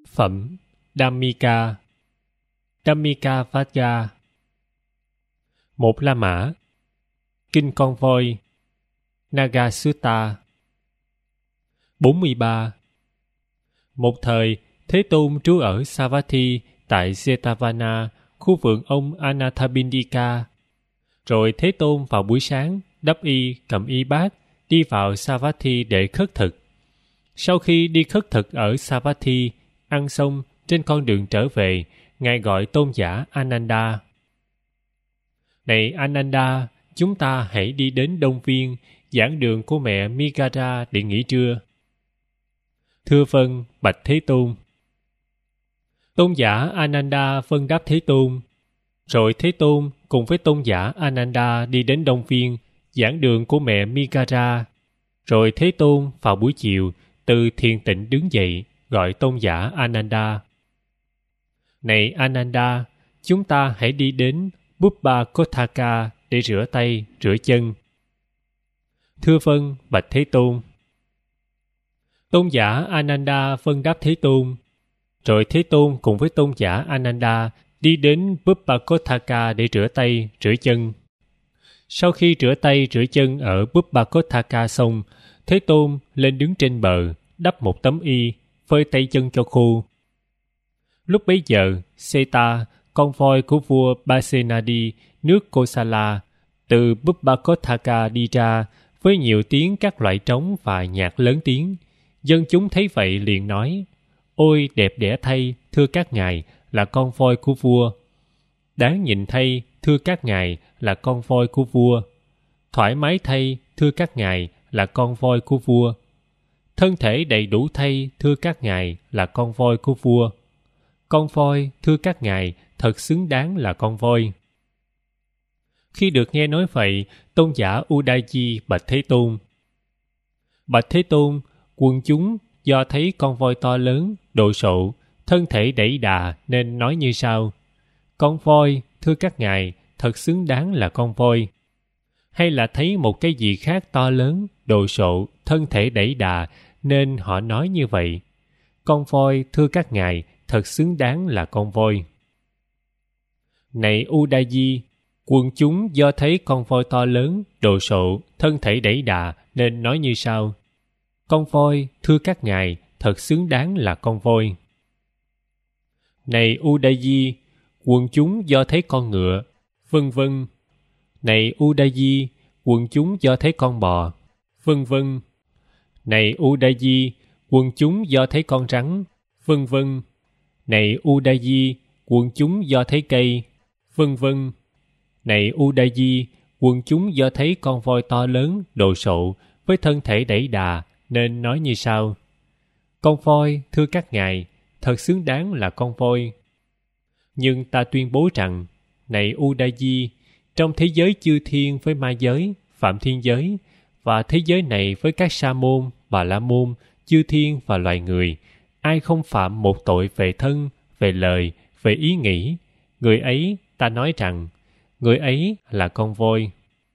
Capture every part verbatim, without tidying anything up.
Phẩm Dhammika, Dhammika Vajja. Một La Mã, Kinh Con Voi, Naga Sutta. bốn mươi ba. Một thời, Thế Tôn trú ở Savatthi tại Jetavana, khu vườn ông Anathapindika. Rồi Thế Tôn vào buổi sáng, đắp y, cầm y bát, đi vào Savatthi để khất thực. Sau khi đi khất thực ở Savatthi, ăn xong, trên con đường trở về, Ngài gọi tôn giả Ananda. Này Ananda, chúng ta hãy đi đến Đông Viên, giảng đường của mẹ Migara để nghỉ trưa. Thưa vâng, bạch Thế Tôn. Tôn giả Ananda vâng đáp Thế Tôn. Rồi Thế Tôn cùng với tôn giả Ananda đi đến Đông Viên, giảng đường của mẹ Migara. Rồi Thế Tôn vào buổi chiều, từ thiền tịnh đứng dậy, gọi tôn giả Ananda. Này Ananda, chúng ta hãy đi đến Bubba Kotthaka để rửa tay, rửa chân. Thưa vâng, bạch Thế Tôn. Tôn giả Ananda vâng đáp Thế Tôn. Rồi Thế Tôn cùng với tôn giả Ananda đi đến Bubba Kotthaka để rửa tay, rửa chân. Sau khi rửa tay, rửa chân ở Bubba Kotthaka xong, Thế Tôn lên đứng trên bờ, đắp một tấm y, phơi tay chân cho khô. Lúc bấy giờ, Seta, con voi của vua Pasenadi, nước Kosala, từ Bubba Kotthaka đi ra, với nhiều tiếng các loại trống và nhạc lớn tiếng. Dân chúng thấy vậy liền nói: Ôi đẹp đẽ thay, thưa các ngài, là con voi của vua. Đáng nhìn thay, thưa các ngài, là con voi của vua. Thoải mái thay, thưa các ngài, là con voi của vua. Thân thể đầy đủ thay, thưa các ngài, là con voi của vua. Con voi, thưa các ngài, thật xứng đáng là con voi. Khi được nghe nói vậy, tôn giả Udayi bạch Thế Tôn. Bạch Thế Tôn, quần chúng do thấy con voi to lớn, đồ sộ, thân thể đẩy đà nên nói như sau: Con voi, thưa các ngài, thật xứng đáng là con voi. Hay là thấy một cái gì khác to lớn, đồ sộ, thân thể đẩy đà nên họ nói như vậy: Con voi, thưa các ngài, thật xứng đáng là con voi. Này Udayi, quần chúng do thấy con voi to lớn, đồ sộ, thân thể đẩy đà nên nói như sau: Con voi, thưa các ngài, thật xứng đáng là con voi. Này Udayi, quần chúng do thấy con ngựa, vân vân. Này Udayi, quần chúng do thấy con bò, vân vân. Này Udayi, quần chúng do thấy con rắn, vân vân. Này Udayi, quần chúng do thấy cây, vân vân. Này Udayi, quần chúng do thấy con voi to lớn, đồ sộ, với thân thể đẩy đà, nên nói như sau: Con voi, thưa các ngài, thật xứng đáng là con voi. Nhưng ta tuyên bố rằng, này Udayi, trong thế giới chư thiên với ma giới, phạm thiên giới, và thế giới này với các sa môn, bà la môn, chư thiên và loài người, ai không phạm một tội về thân, về lời, về ý nghĩ, người ấy, ta nói rằng, người ấy là con voi.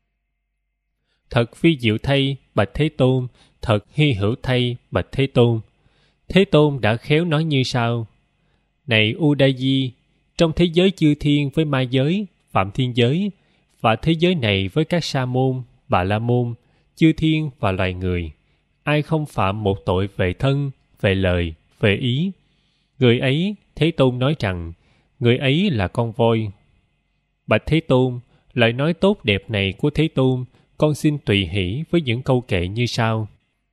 Thật phi diệu thay, bạch Thế Tôn, thật hy hữu thay, bạch Thế Tôn. Thế Tôn đã khéo nói như sau: Này Udayi, trong thế giới chư thiên với ma giới, phạm thiên giới, và thế giới này với các sa môn, bà la môn, chư thiên và loài người, ai không phạm một tội về thân, về lời, về ý, người ấy, Thế Tôn nói rằng, người ấy là con voi. Bạch Thế Tôn, lời nói tốt đẹp này của Thế Tôn, con xin tùy hỷ với những câu kệ như sau: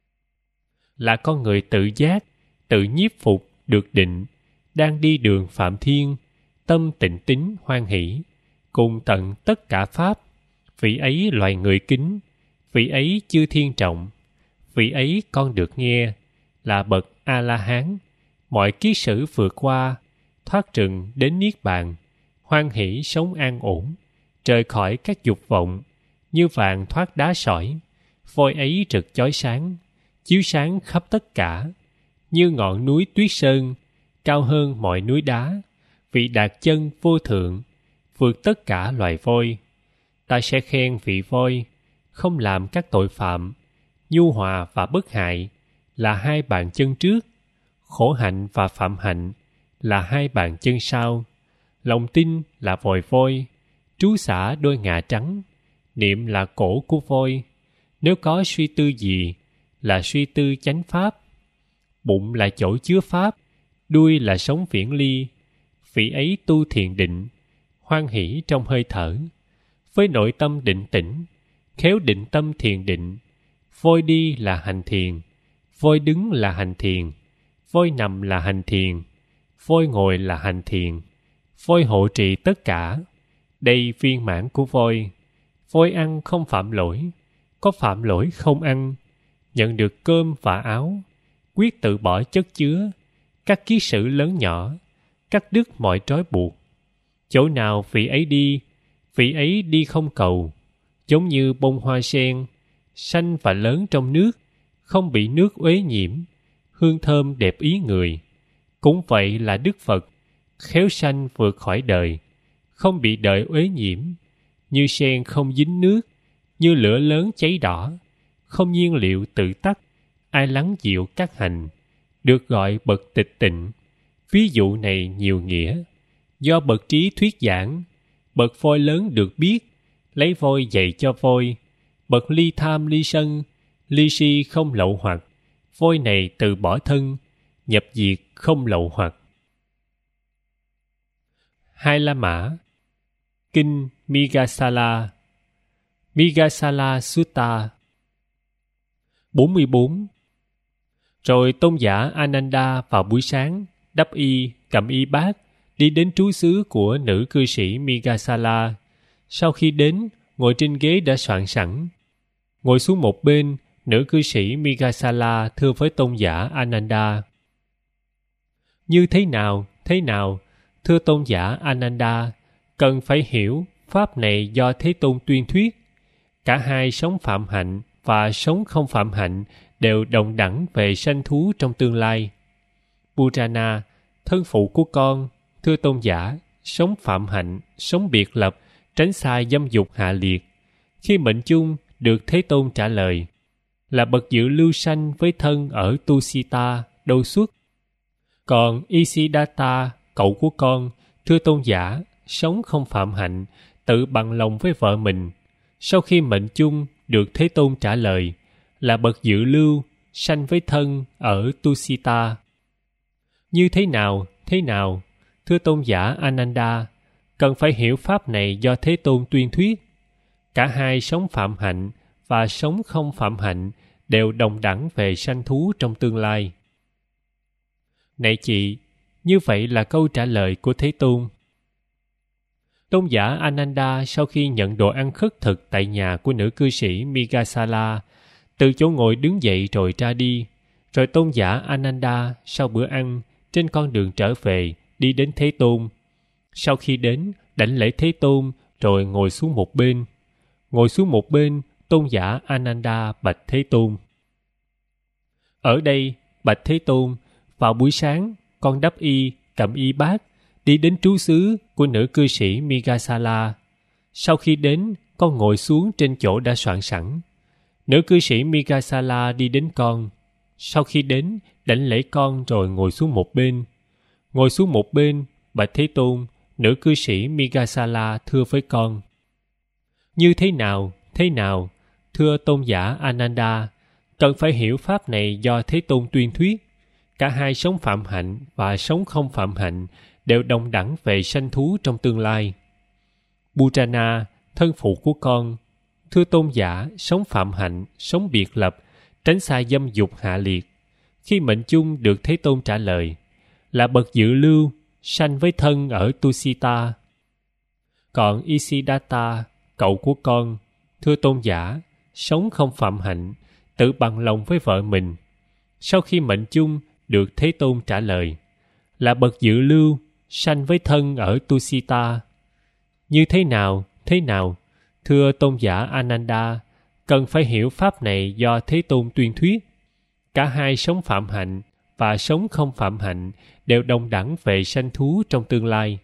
Là con người tự giác, tự nhiếp phục, được định, đang đi đường phạm thiên, tâm tịnh tín hoan hỷ, cùng tận tất cả pháp, vị ấy loài người kính, vị ấy chư thiên trọng, vị ấy con được nghe, là bậc A-la-hán, mọi kiết sử vượt qua, thoát trừng đến niết bàn, hoan hỷ sống an ổn, rời khỏi các dục vọng, như vàng thoát đá sỏi, voi ấy rực chói sáng, chiếu sáng khắp tất cả, như ngọn núi tuyết sơn, cao hơn mọi núi đá, vị đạt chân vô thượng, vượt tất cả loài voi. Ta sẽ khen vị voi, không làm các tội phạm, nhu hòa và bất hại, là hai bàn chân trước, khổ hạnh và phạm hạnh là hai bàn chân sau, lòng tin là vòi voi, trú xả đôi ngà trắng, niệm là cổ của voi. Nếu có suy tư gì là suy tư chánh pháp, bụng là chỗ chứa pháp, đuôi là sống viễn ly. Vị ấy tu thiền định, hoan hỷ trong hơi thở, với nội tâm định tĩnh, khéo định tâm thiền định. Voi đi là hành thiền, voi đứng là hành thiền, voi nằm là hành thiền, voi ngồi là hành thiền. Voi hộ trì tất cả, đây viên mãn của voi. Voi ăn không phạm lỗi, có phạm lỗi không ăn, nhận được cơm và áo, quyết tự bỏ chất chứa, các ký sự lớn nhỏ, cắt đứt mọi trói buộc. Chỗ nào vị ấy đi, vị ấy đi không cầu, giống như bông hoa sen, xanh và lớn trong nước, không bị nước uế nhiễm, hương thơm đẹp ý người. Cũng vậy là Đức Phật, khéo sanh vượt khỏi đời, không bị đời uế nhiễm, như sen không dính nước, như lửa lớn cháy đỏ, không nhiên liệu tự tắt, ai lắng dịu các hành, được gọi bậc tịch tịnh. Ví dụ này nhiều nghĩa, do bậc trí thuyết giảng. Bậc voi lớn được biết, lấy voi dạy cho voi. Bậc ly tham ly sân, ly si không lậu hoặc, voi này từ bỏ thân, nhập diệt không lậu hoặc. Hai La Mã. Kinh Migasala, Migasala Sutta. bốn mươi bốn. Rồi tôn giả Ananda vào buổi sáng, đắp y, cầm y bát, đi đến trú xứ của nữ cư sĩ Migasala. Sau khi đến, ngồi trên ghế đã soạn sẵn. Ngồi xuống một bên, nữ cư sĩ Migasala thưa với tôn giả Ananda: Như thế nào, thế nào, thưa tôn giả Ananda, cần phải hiểu pháp này do Thế Tôn tuyên thuyết. Cả hai sống phạm hạnh và sống không phạm hạnh đều đồng đẳng về sanh thú trong tương lai. Purana, thân phụ của con, thưa tôn giả, sống phạm hạnh, sống biệt lập, tránh xa dâm dục hạ liệt. Khi mệnh chung được Thế Tôn trả lời: Là bậc dự lưu sanh với thân ở Tusita, đâu xuất. Còn Isiddhata, cậu của con, thưa tôn giả, sống không phạm hạnh, tự bằng lòng với vợ mình. Sau khi mệnh chung được Thế Tôn trả lời: Là bậc dự lưu, sanh với thân ở Tusita. Như thế nào, thế nào, thưa tôn giả Ananda, cần phải hiểu pháp này do Thế Tôn tuyên thuyết. Cả hai sống phạm hạnh và sống không phạm hạnh đều đồng đẳng về sanh thú trong tương lai. Này chị, như vậy là câu trả lời của Thế Tôn. Tôn giả Ananda sau khi nhận đồ ăn khất thực tại nhà của nữ cư sĩ Migasala, từ chỗ ngồi đứng dậy rồi ra đi. Rồi tôn giả Ananda sau bữa ăn, trên con đường trở về, đi đến Thế Tôn. Sau khi đến, đảnh lễ Thế Tôn, rồi ngồi xuống một bên. Ngồi xuống một bên, tôn giả Ananda bạch Thế Tôn: Ở đây, bạch Thế Tôn, vào buổi sáng, con đắp y, cầm y bát, đi đến trú xứ của nữ cư sĩ Migasala. Sau khi đến, con ngồi xuống trên chỗ đã soạn sẵn. Nữ cư sĩ Migasala đi đến con. Sau khi đến, đảnh lễ con rồi ngồi xuống một bên. Ngồi xuống một bên, bạch Thế Tôn, nữ cư sĩ Migasala thưa với con: Như thế nào, thế nào, thưa tôn giả Ananda, cần phải hiểu pháp này do Thế Tôn tuyên thuyết. Cả hai sống phạm hạnh và sống không phạm hạnh đều đồng đẳng về sanh thú trong tương lai. Purana, thân phụ của con, thưa tôn giả, sống phạm hạnh, sống biệt lập, tránh xa dâm dục hạ liệt. Khi mệnh chung được Thế Tôn trả lời: Là bậc dự lưu, sanh với thân ở Tusita. Còn Isiddhata, cậu của con, thưa tôn giả, sống không phạm hạnh, tự bằng lòng với vợ mình. Sau khi mệnh chung được Thế Tôn trả lời: Là bậc dự lưu, sanh với thân ở Tusita. Như thế nào, thế nào, thưa tôn giả Ananda, cần phải hiểu pháp này do Thế Tôn tuyên thuyết. Cả hai sống phạm hạnh và sống không phạm hạnh đều đồng đẳng về sanh thú trong tương lai.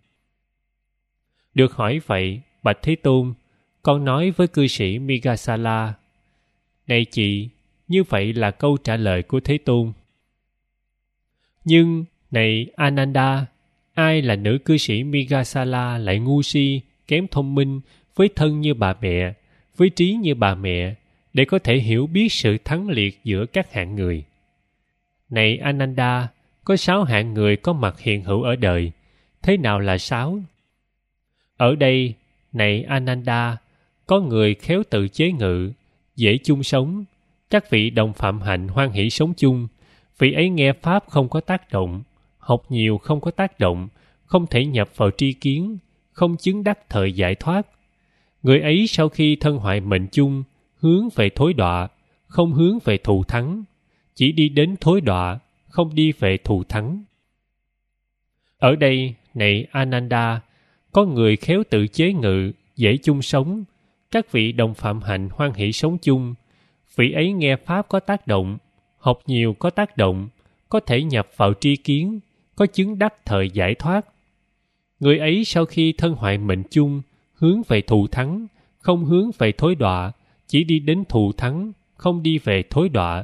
Được hỏi vậy, bạch Thế Tôn, con nói với cư sĩ Migasala: Này chị, như vậy là câu trả lời của Thế Tôn. Nhưng, này Ananda, ai là nữ cư sĩ Migasala lại ngu si, kém thông minh, với thân như bà mẹ, với trí như bà mẹ, để có thể hiểu biết sự thắng liệt giữa các hạng người? Này Ananda, có sáu hạng người có mặt hiện hữu ở đời. Thế nào là sáu? Ở đây, này Ananda, có người khéo tự chế ngự, dễ chung sống, các vị đồng phạm hạnh hoan hỷ sống chung. Vị ấy nghe Pháp không có tác động, học nhiều không có tác động, không thể nhập vào tri kiến, không chứng đắc thời giải thoát. Người ấy sau khi thân hoại mệnh chung, hướng về thối đọa, không hướng về thù thắng, chỉ đi đến thối đọa, không đi về thù thắng. Ở đây, này Ananda, có người khéo tự chế ngự, dễ chung sống, các vị đồng phạm hạnh hoan hỷ sống chung. Vị ấy nghe Pháp có tác động, học nhiều có tác động, có thể nhập vào tri kiến, có chứng đắc thời giải thoát. Người ấy sau khi thân hoại mệnh chung, hướng về thù thắng, không hướng về thối đọa, chỉ đi đến thù thắng, không đi về thối đọa.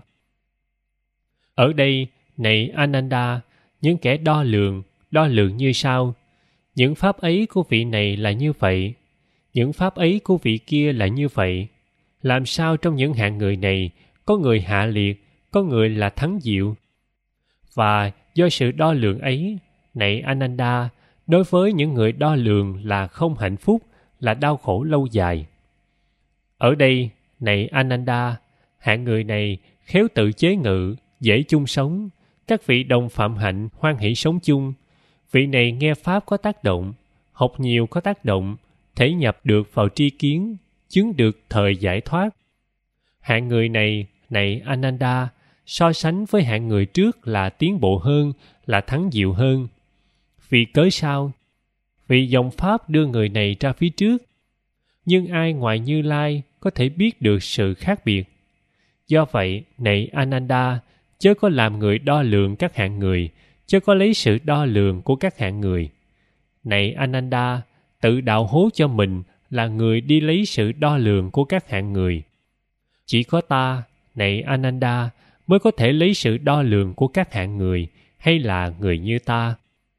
Ở đây, này Ananda, những kẻ đo lường, đo lường như sau. Những pháp ấy của vị này là như vậy, những pháp ấy của vị kia là như vậy. Làm sao trong những hạng người này, có người hạ liệt, có người là thắng diệu? Và do sự đo lường ấy, này Ananda, đối với những người đo lường là không hạnh phúc, là đau khổ lâu dài. Ở đây, này Ananda, hạng người này khéo tự chế ngự, dễ chung sống, các vị đồng phạm hạnh hoan hỷ sống chung. Vị này nghe Pháp có tác động, học nhiều có tác động, thể nhập được vào tri kiến, chứng được thời giải thoát. Hạng người này, này Ananda, so sánh với hạng người trước là tiến bộ hơn, là thắng diệu hơn. Vì cớ sao? Vì dòng Pháp đưa người này ra phía trước. Nhưng ai ngoài Như Lai có thể biết được sự khác biệt? Do vậy, này Ananda, chớ có làm người đo lường các hạng người, chớ có lấy sự đo lường của các hạng người. Này Ananda, tự đạo hố cho mình là người đi lấy sự đo lường của các hạng người. Chỉ có ta, này Ananda, mới có thể lấy sự đo lường của các hạng người, hay là người như ta.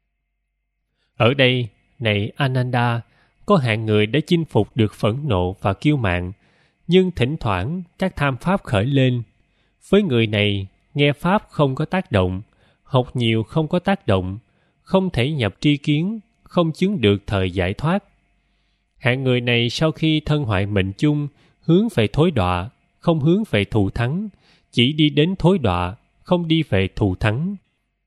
Ở đây, này Ananda, có hạng người đã chinh phục được phẫn nộ và kiêu mạn, nhưng thỉnh thoảng các tham pháp khởi lên. Với người này, nghe Pháp không có tác động, học nhiều không có tác động, không thể nhập tri kiến, không chứng được thời giải thoát. Hạng người này sau khi thân hoại mệnh chung, hướng về thối đọa, không hướng về thù thắng, chỉ đi đến thối đọa, không đi về thù thắng.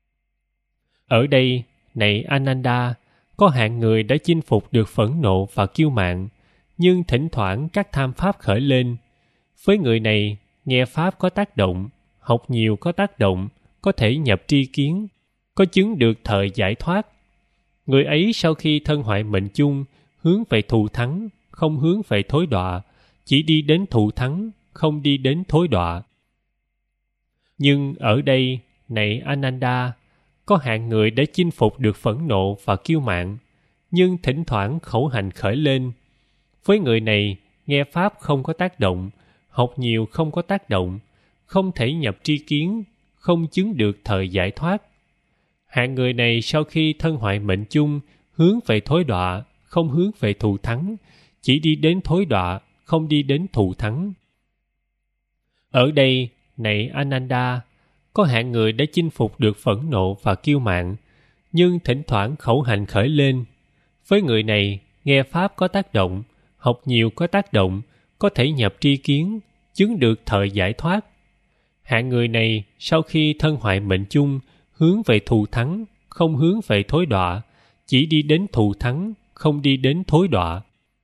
Ở đây, này Ananda, có hạng người đã chinh phục được phẫn nộ và kiêu mạn, nhưng thỉnh thoảng các tham pháp khởi lên. Với người này, nghe Pháp có tác động, học nhiều có tác động, có thể nhập tri kiến, có chứng được thời giải thoát. Người ấy sau khi thân hoại mệnh chung, hướng về thù thắng, không hướng về thối đọa, chỉ đi đến thù thắng, không đi đến thối đọa. Nhưng ở đây, này Ananda, có hạng người đã chinh phục được phẫn nộ và kiêu mạn, nhưng thỉnh thoảng khẩu hành khởi lên. Với người này, nghe Pháp không có tác động, học nhiều không có tác động, không thể nhập tri kiến, không chứng được thời giải thoát. Hạng người này sau khi thân hoại mệnh chung, hướng về thối đọa, không hướng về thù thắng, chỉ đi đến thối đọa, không đi đến thù thắng. Ở đây, này Ananda, có hạng người đã chinh phục được phẫn nộ và kiêu mạn, nhưng thỉnh thoảng khẩu hành khởi lên. Với người này, nghe Pháp có tác động, học nhiều có tác động, có thể nhập tri kiến, chứng được thời giải thoát. Hạng người này sau khi thân hoại mệnh chung, hướng về thù thắng, không hướng về thối đọa, chỉ đi đến thù thắng, không đi đến thối đọa.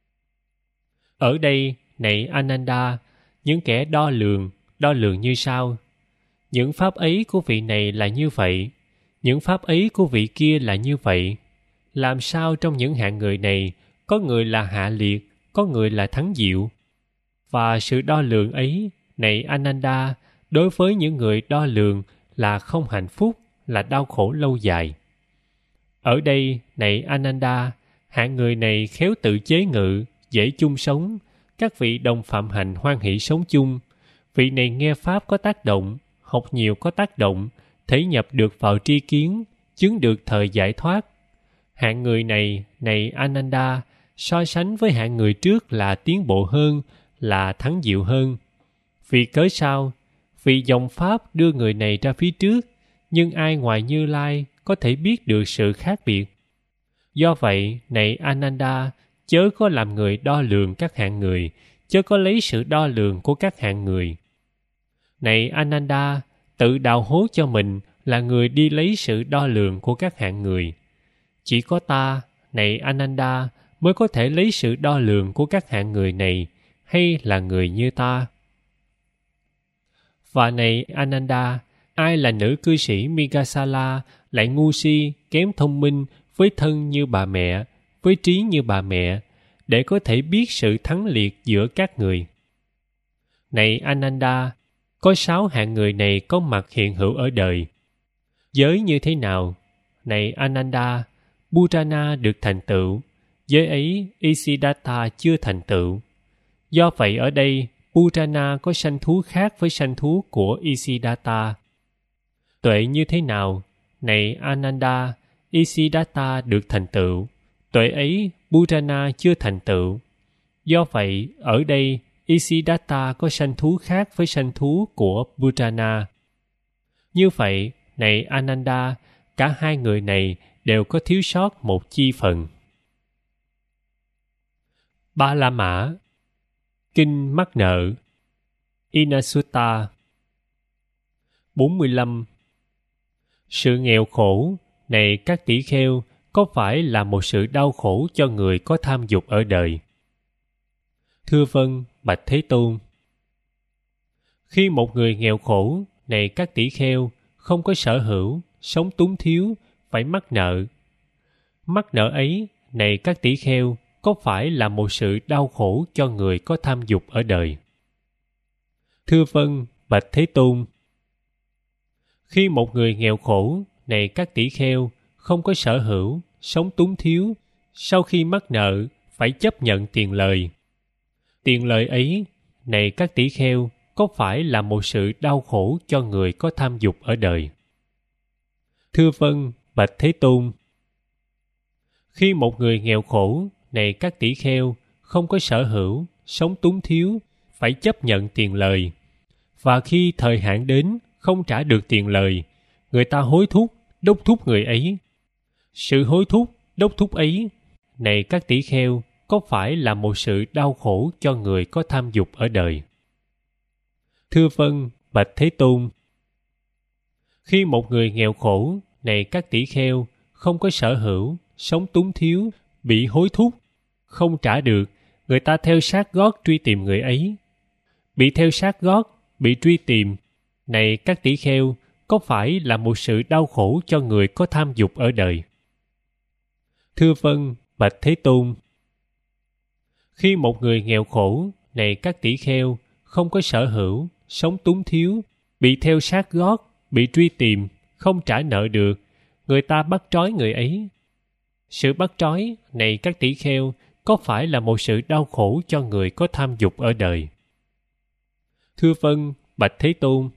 Ở đây, này Ananda, những kẻ đo lường, đo lường như sau. Những pháp ấy của vị này là như vậy, những pháp ấy của vị kia là như vậy. Làm sao trong những hạng người này, có người là hạ liệt, có người là thắng diệu? Và sự đo lường ấy, này Ananda, đối với những người đo lường là không hạnh phúc, là đau khổ lâu dài. Ở đây, này Ananda, hạng người này khéo tự chế ngự, dễ chung sống, các vị đồng phạm hạnh hoan hỷ sống chung. Vị này nghe Pháp có tác động, học nhiều có tác động, thể nhập được vào tri kiến, chứng được thời giải thoát. Hạng người này, này Ananda, so sánh với hạng người trước là tiến bộ hơn, là thắng diệu hơn. Vì cớ sao? Vì dòng Pháp đưa người này ra phía trước, nhưng ai ngoài Như Lai có thể biết được sự khác biệt. Do vậy, này Ananda, chớ có làm người đo lường các hạng người, chớ có lấy sự đo lường của các hạng người. Này Ananda, tự đào hố cho mình là người đi lấy sự đo lường của các hạng người. Chỉ có ta, này Ananda, mới có thể lấy sự đo lường của các hạng người này, hay là người như ta. Và này Ananda, ai là nữ cư sĩ Migasala lại ngu si, kém thông minh, với thân như bà mẹ, với trí như bà mẹ, để có thể biết sự thắng liệt giữa các người? Này Ananda, có sáu hạng người này có mặt hiện hữu ở đời. Giới như thế nào? Này Ananda, Purana được thành tựu, giới ấy Isiddhata chưa thành tựu. Do vậy ở đây, Purana có sanh thú khác với sanh thú của Isiddhata. Tuệ như thế nào? Này Ananda, Isiddhata được thành tựu, tuệ ấy Purana chưa thành tựu. Do vậy, ở đây, Isiddhata có sanh thú khác với sanh thú của Purana. Như vậy, này Ananda, cả hai người này đều có thiếu sót một chi phần. Ba La Mã, Kinh Mắc Nợ, Inasutta. bốn mươi lăm. Sự nghèo khổ, này các tỷ kheo, có phải là một sự đau khổ cho người có tham dục ở đời? Thưa vâng, bạch Thế Tôn. Khi một người nghèo khổ, này các tỷ kheo, không có sở hữu, sống túng thiếu, phải mắc nợ. Mắc nợ ấy, này các tỷ kheo, có phải là một sự đau khổ cho người có tham dục ở đời? Thưa vâng, bạch Thế Tôn. Khi một người nghèo khổ, này các tỷ kheo, không có sở hữu, sống túng thiếu, sau khi mắc nợ, phải chấp nhận tiền lời. Tiền lời ấy, này các tỷ kheo, có phải là một sự đau khổ cho người có tham dục ở đời? Thưa vâng, bạch Thế Tôn. Khi một người nghèo khổ, này các tỷ kheo, không có sở hữu, sống túng thiếu, phải chấp nhận tiền lời. Và khi thời hạn đến, không trả được tiền lời, người ta hối thúc, đốc thúc người ấy. Sự hối thúc, đốc thúc ấy, này các tỷ kheo, có phải là một sự đau khổ cho người có tham dục ở đời? Thưa vâng, bạch Thế Tôn. Khi một người nghèo khổ, này các tỷ kheo, không có sở hữu, sống túng thiếu, bị hối thúc, không trả được, người ta theo sát gót truy tìm người ấy. Bị theo sát gót, bị truy tìm, này các tỷ kheo, có phải là một sự đau khổ cho người có tham dục ở đời? Thưa vâng, bạch Thế Tôn. Khi một người nghèo khổ, này các tỷ kheo, không có sở hữu, sống túng thiếu, bị theo sát gót, bị truy tìm, không trả nợ được, người ta bắt trói người ấy. Sự bắt trói, này các tỷ kheo, có phải là một sự đau khổ cho người có tham dục ở đời? Thưa vâng, bạch Thế Tôn.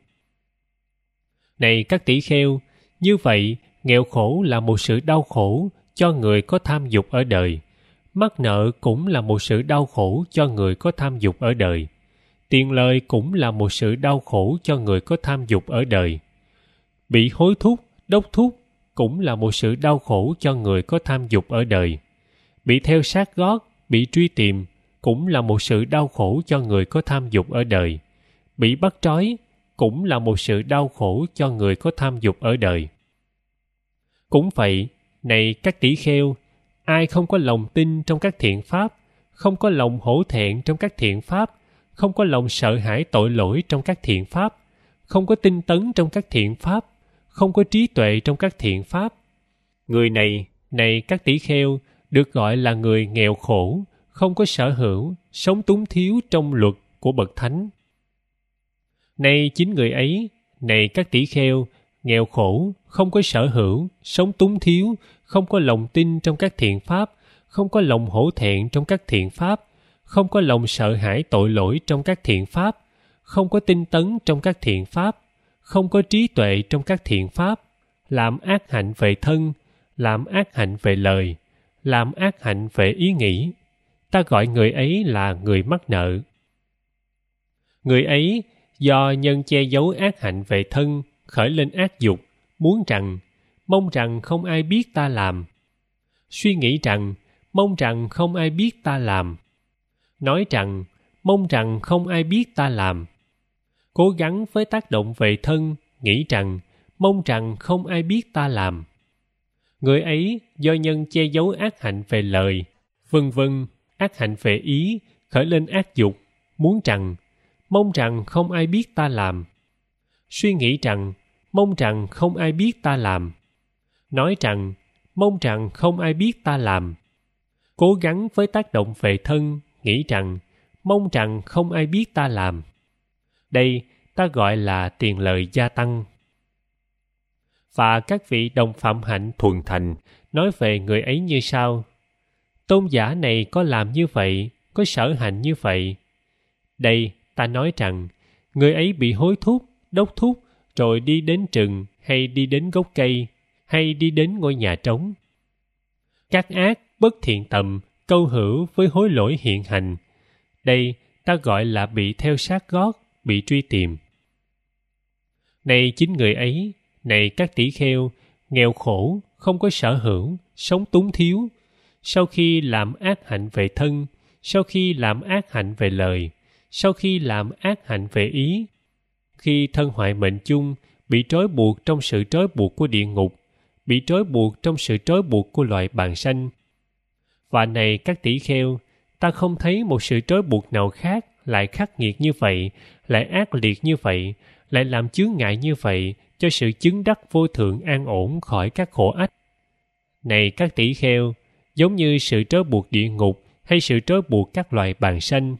Này các tỷ kheo, như vậy, nghèo khổ là một sự đau khổ cho người có tham dục ở đời. Mắc nợ cũng là một sự đau khổ cho người có tham dục ở đời. Tiền lời cũng là một sự đau khổ cho người có tham dục ở đời. Bị hối thúc, đốc thúc cũng là một sự đau khổ cho người có tham dục ở đời. Bị theo sát gót, bị truy tìm cũng là một sự đau khổ cho người có tham dục ở đời. Bị bắt trói cũng là một sự đau khổ cho người có tham dục ở đời. Cũng vậy, này các tỷ kheo, ai không có lòng tin trong các thiện pháp, không có lòng hổ thẹn trong các thiện pháp, không có lòng sợ hãi tội lỗi trong các thiện pháp, không có tinh tấn trong các thiện pháp, không có trí tuệ trong các thiện pháp, người này, này các tỷ kheo, được gọi là người nghèo khổ, không có sở hữu, sống túng thiếu trong luật của bậc thánh. Này chính người ấy, này các tỷ kheo, nghèo khổ, không có sở hữu, sống túng thiếu, không có lòng tin trong các thiện pháp, không có lòng hổ thẹn trong các thiện pháp, không có lòng sợ hãi tội lỗi trong các thiện pháp, không có tinh tấn trong các thiện pháp, không có trí tuệ trong các thiện pháp, làm ác hạnh về thân, làm ác hạnh về lời, làm ác hạnh về ý nghĩ, ta gọi người ấy là người mắc nợ. Người ấy do nhân che giấu ác hạnh về thân, khởi lên ác dục, muốn rằng, mong rằng không ai biết ta làm. Suy nghĩ rằng, mong rằng không ai biết ta làm. Nói rằng, mong rằng không ai biết ta làm. Cố gắng với tác động về thân, nghĩ rằng, mong rằng không ai biết ta làm. Người ấy do nhân che giấu ác hạnh về lời, vân vân, ác hạnh về ý, khởi lên ác dục, muốn rằng, mong rằng không ai biết ta làm. Suy nghĩ rằng, mong rằng không ai biết ta làm. Nói rằng, mong rằng không ai biết ta làm. Cố gắng với tác động về thân, nghĩ rằng, mong rằng không ai biết ta làm. Đây ta gọi là tiền lời gia tăng. Và các vị đồng phạm hạnh thuần thành nói về người ấy như sau: tôn giả này có làm như vậy, có sở hạnh như vậy. Đây ta nói rằng, người ấy bị hối thúc, đốc thúc, rồi đi đến rừng, hay đi đến gốc cây, hay đi đến ngôi nhà trống. Các ác, bất thiện tầm, câu hữu với hối lỗi hiện hành. Đây ta gọi là bị theo sát gót, bị truy tìm. Này chính người ấy, này các tỷ kheo, nghèo khổ, không có sở hữu, sống túng thiếu, sau khi làm ác hạnh về thân, sau khi làm ác hạnh về lời, sau khi làm ác hạnh về ý, khi thân hoại mệnh chung, bị trói buộc trong sự trói buộc của địa ngục, bị trói buộc trong sự trói buộc của loài bàng sanh. Và này các tỷ kheo, ta không thấy một sự trói buộc nào khác lại khắc nghiệt như vậy, lại ác liệt như vậy, lại làm chướng ngại như vậy cho sự chứng đắc vô thượng an ổn khỏi các khổ ách. Này các tỷ kheo, giống như sự trói buộc địa ngục hay sự trói buộc các loài bàng sanh.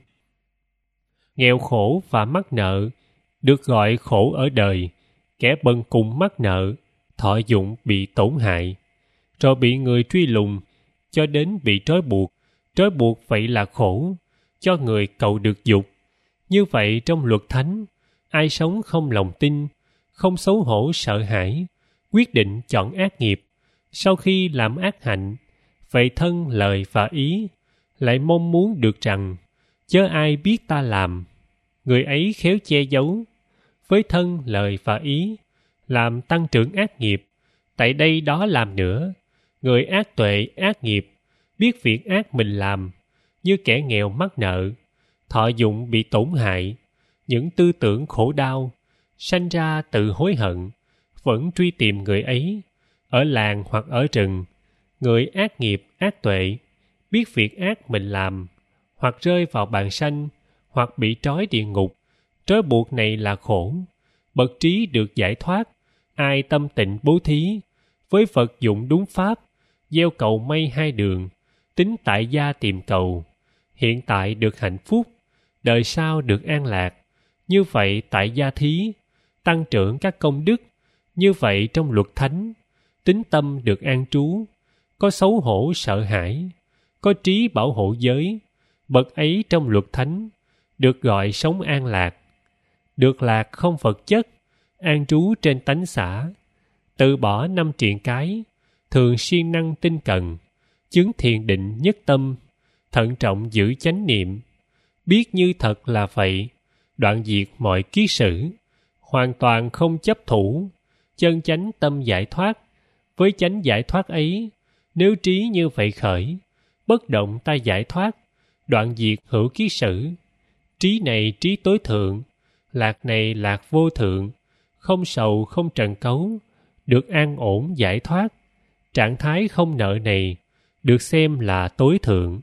Nghèo khổ và mắc nợ được gọi khổ ở đời, kẻ bần cùng mắc nợ, thọ dụng bị tổn hại, rồi bị người truy lùng, cho đến bị trói buộc. Trói buộc vậy là khổ, cho người cầu được dục. Như vậy trong luật thánh, ai sống không lòng tin, không xấu hổ sợ hãi, quyết định chọn ác nghiệp, sau khi làm ác hạnh, vậy thân, lời và ý, lại mong muốn được rằng, chớ ai biết ta làm. Người ấy khéo che giấu, với thân, lời và ý, làm tăng trưởng ác nghiệp, tại đây đó làm nữa. Người ác tuệ, ác nghiệp, biết việc ác mình làm, như kẻ nghèo mắc nợ, thọ dụng bị tổn hại, những tư tưởng khổ đau, sanh ra tự hối hận, vẫn truy tìm người ấy, ở làng hoặc ở rừng. Người ác nghiệp, ác tuệ, biết việc ác mình làm, hoặc rơi vào bàng sanh, hoặc bị trói địa ngục. Trói buộc này là khổ. Bậc trí được giải thoát, ai tâm tịnh bố thí, với Phật dụng đúng pháp, gieo cầu mây hai đường, tính tại gia tìm cầu, hiện tại được hạnh phúc, đời sau được an lạc. Như vậy tại gia thí, tăng trưởng các công đức. Như vậy trong luật thánh, tính tâm được an trú, có xấu hổ sợ hãi, có trí bảo hộ giới. Bậc ấy trong luật thánh, được gọi sống an lạc. Được lạc không vật chất, an trú trên tánh xã, từ bỏ năm triền cái, thường siêng năng tinh cần, chứng thiền định nhất tâm, thận trọng giữ chánh niệm, biết như thật là vậy, đoạn diệt mọi kiết sử, hoàn toàn không chấp thủ, chân chánh tâm giải thoát. Với chánh giải thoát ấy, nếu trí như vậy khởi, bất động ta giải thoát, đoạn diệt hữu kiết sử. Trí này trí tối thượng, lạc này lạc vô thượng, không sầu không trần cấu, được an ổn giải thoát. Trạng thái không nợ này được xem là tối thượng.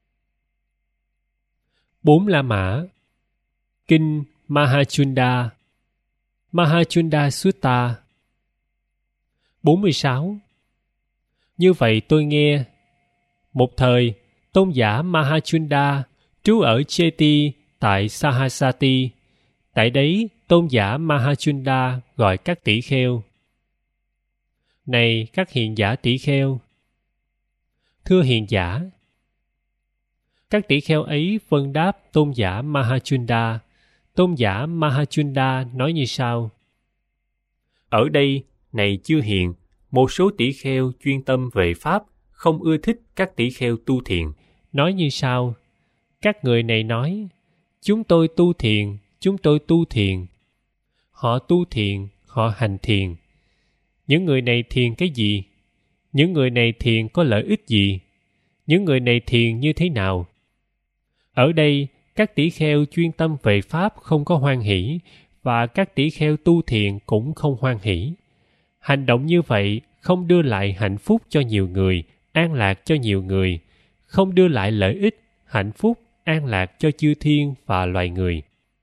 Bốn La Mã. Kinh Mahachunda, Mahachunda Sutta. bốn mươi sáu. Như vậy tôi nghe, một thời, tôn giả Mahachunda trú ở Cheti tại Sahasati. Tại đấy, tôn giả Mahachunda gọi các tỷ kheo: Này các hiền giả tỷ kheo! Thưa hiền giả! Các tỷ kheo ấy vâng đáp tôn giả Mahachunda. Tôn giả Mahachunda nói như sau: Ở đây, này chư hiền, một số tỷ kheo chuyên tâm về Pháp không ưa thích các tỷ kheo tu thiền, nói như sau. Các người này nói, chúng tôi tu thiền, chúng tôi tu thiền. Họ tu thiền, họ hành thiền. Những người này thiền cái gì? Những người này thiền có lợi ích gì? Những người này thiền như thế nào? Ở đây, các tỷ kheo chuyên tâm về Pháp không có hoan hỷ, và các tỷ kheo tu thiền cũng không hoan hỷ. Hành động như vậy không đưa lại hạnh phúc cho nhiều người, an lạc cho nhiều người, không đưa lại lợi ích, hạnh phúc, an lạc cho chư thiên và loài người.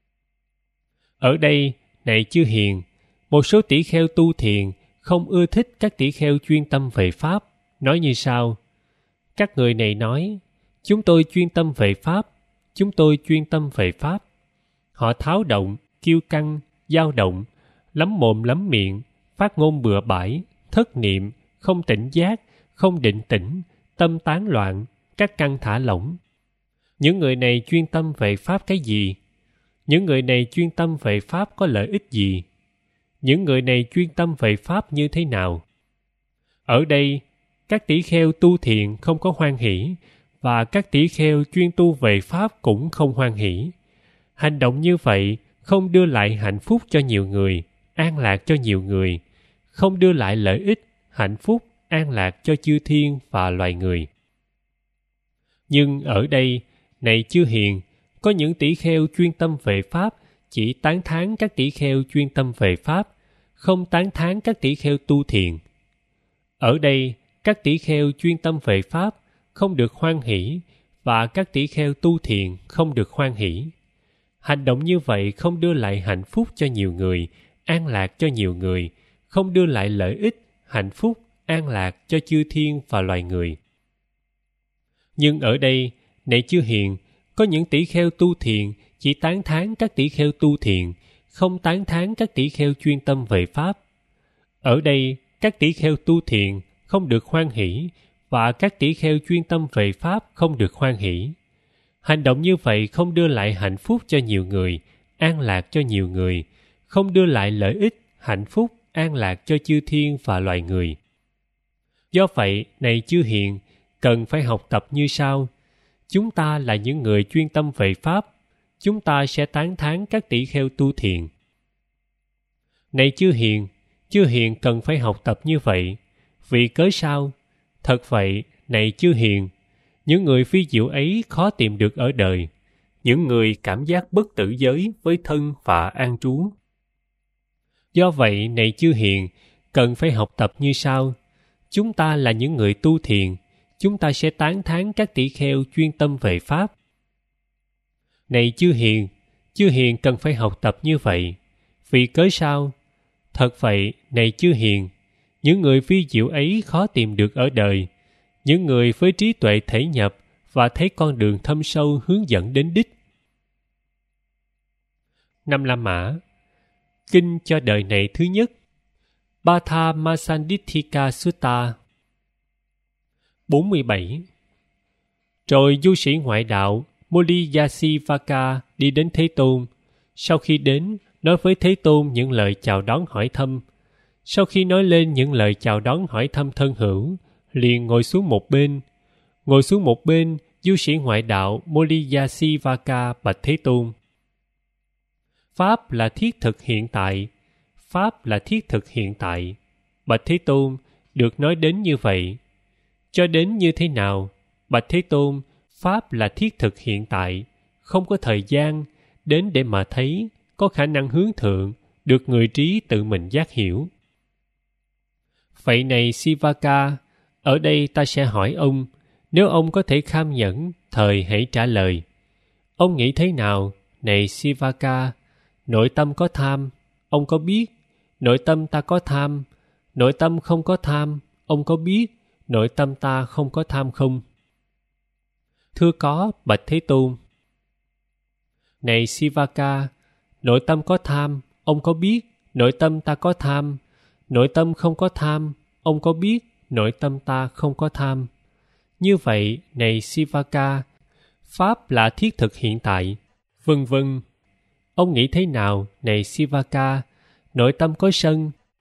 Ở đây, này chư hiền, một số tỷ kheo tu thiền không ưa thích các tỷ kheo chuyên tâm về Pháp, nói như sau. Các người này nói, chúng tôi chuyên tâm về Pháp, chúng tôi chuyên tâm về Pháp. Họ tháo động, kiêu căng, dao động, lắm mồm lắm miệng, phát ngôn bừa bãi, thất niệm, không tỉnh giác, không định tĩnh, tâm tán loạn, các căn thả lỏng. Những người này chuyên tâm về Pháp cái gì? Những người này chuyên tâm về Pháp có lợi ích gì? Những người này chuyên tâm về Pháp như thế nào? Ở đây, các tỷ kheo tu thiền không có hoan hỷ, và các tỷ kheo chuyên tu về Pháp cũng không hoan hỷ. Hành động như vậy không đưa lại hạnh phúc cho nhiều người, an lạc cho nhiều người, không đưa lại lợi ích, hạnh phúc, an lạc cho chư thiên và loài người. Nhưng ở đây, này chư hiền, có những tỷ kheo chuyên tâm về Pháp chỉ tán thán các tỷ kheo chuyên tâm về Pháp, không tán thán các tỷ kheo tu thiền. Ở đây, các tỷ kheo chuyên tâm về Pháp không được hoan hỷ, và các tỷ kheo tu thiền không được hoan hỷ. Hành động như vậy không đưa lại hạnh phúc cho nhiều người, an lạc cho nhiều người, không đưa lại lợi ích, hạnh phúc, an lạc cho chư thiên và loài người. Nhưng ở đây, này chư hiền, có những tỷ kheo tu thiền chỉ tán thán các tỷ kheo tu thiền, không tán thán các tỷ kheo chuyên tâm về Pháp. Ở đây, các tỷ kheo tu thiền không được hoan hỷ, và các tỷ kheo chuyên tâm về Pháp không được hoan hỷ. Hành động như vậy không đưa lại hạnh phúc cho nhiều người, an lạc cho nhiều người, không đưa lại lợi ích, hạnh phúc, an lạc cho chư thiên và loài người. Do vậy, này chư hiền, cần phải học tập như sau. Chúng ta là những người chuyên tâm về Pháp, chúng ta sẽ tán thán các tỷ kheo tu thiền. Này chư hiền, chư hiền cần phải học tập như vậy. Vì cớ sao? Thật vậy, này chư hiền, những người phi diệu ấy khó tìm được ở đời. Những người cảm giác bất tử giới với thân và an trú. Do vậy, này chư hiền, cần phải học tập như sau. Chúng ta là những người tu thiền, chúng ta sẽ tán thán các tỷ kheo chuyên tâm về Pháp. Này chư hiền, chư hiền cần phải học tập như vậy. Vì cớ sao? Thật vậy, này chư hiền, những người vi diệu ấy khó tìm được ở đời. Những người với trí tuệ thể nhập và thấy con đường thâm sâu hướng dẫn đến đích. Năm La Mã. Kinh cho đời này thứ nhất. Bhatha Masandithika Sutta. bốn mươi bảy. Rồi du sĩ ngoại đạo Mulliyasivaka đi đến Thế Tôn. Sau khi đến, nói với Thế Tôn những lời chào đón hỏi thăm. Sau khi nói lên những lời chào đón hỏi thăm thân hữu, liền ngồi xuống một bên. Ngồi xuống một bên, du sĩ ngoại đạo Mulliyasivaka bạch Thế Tôn. Pháp là thiết thực hiện tại. Pháp là thiết thực hiện tại. Bạch Thế Tôn, được nói đến như vậy. Cho đến như thế nào? Bạch Thế Tôn, Pháp là thiết thực hiện tại, không có thời gian, đến để mà thấy, có khả năng hướng thượng, được người trí tự mình giác hiểu. Vậy này Sivaka, ở đây ta sẽ hỏi ông, nếu ông có thể kham nhẫn, thời hãy trả lời. Ông nghĩ thế nào, này Sivaka? Nội tâm có tham, ông có biết? Nội tâm ta có tham. Nội tâm không có tham, ông có biết? Nội tâm ta không có tham không? Thưa có, bạch Thế Tôn. Này Sivaka, nội tâm có tham, ông có biết? Nội tâm ta có tham. Nội tâm không có tham, ông có biết? Nội tâm ta không có tham. Như vậy, này Sivaka, Pháp là thiết thực hiện tại, vân vân. Ông nghĩ thế nào, này Sivaka? Nội tâm có sân,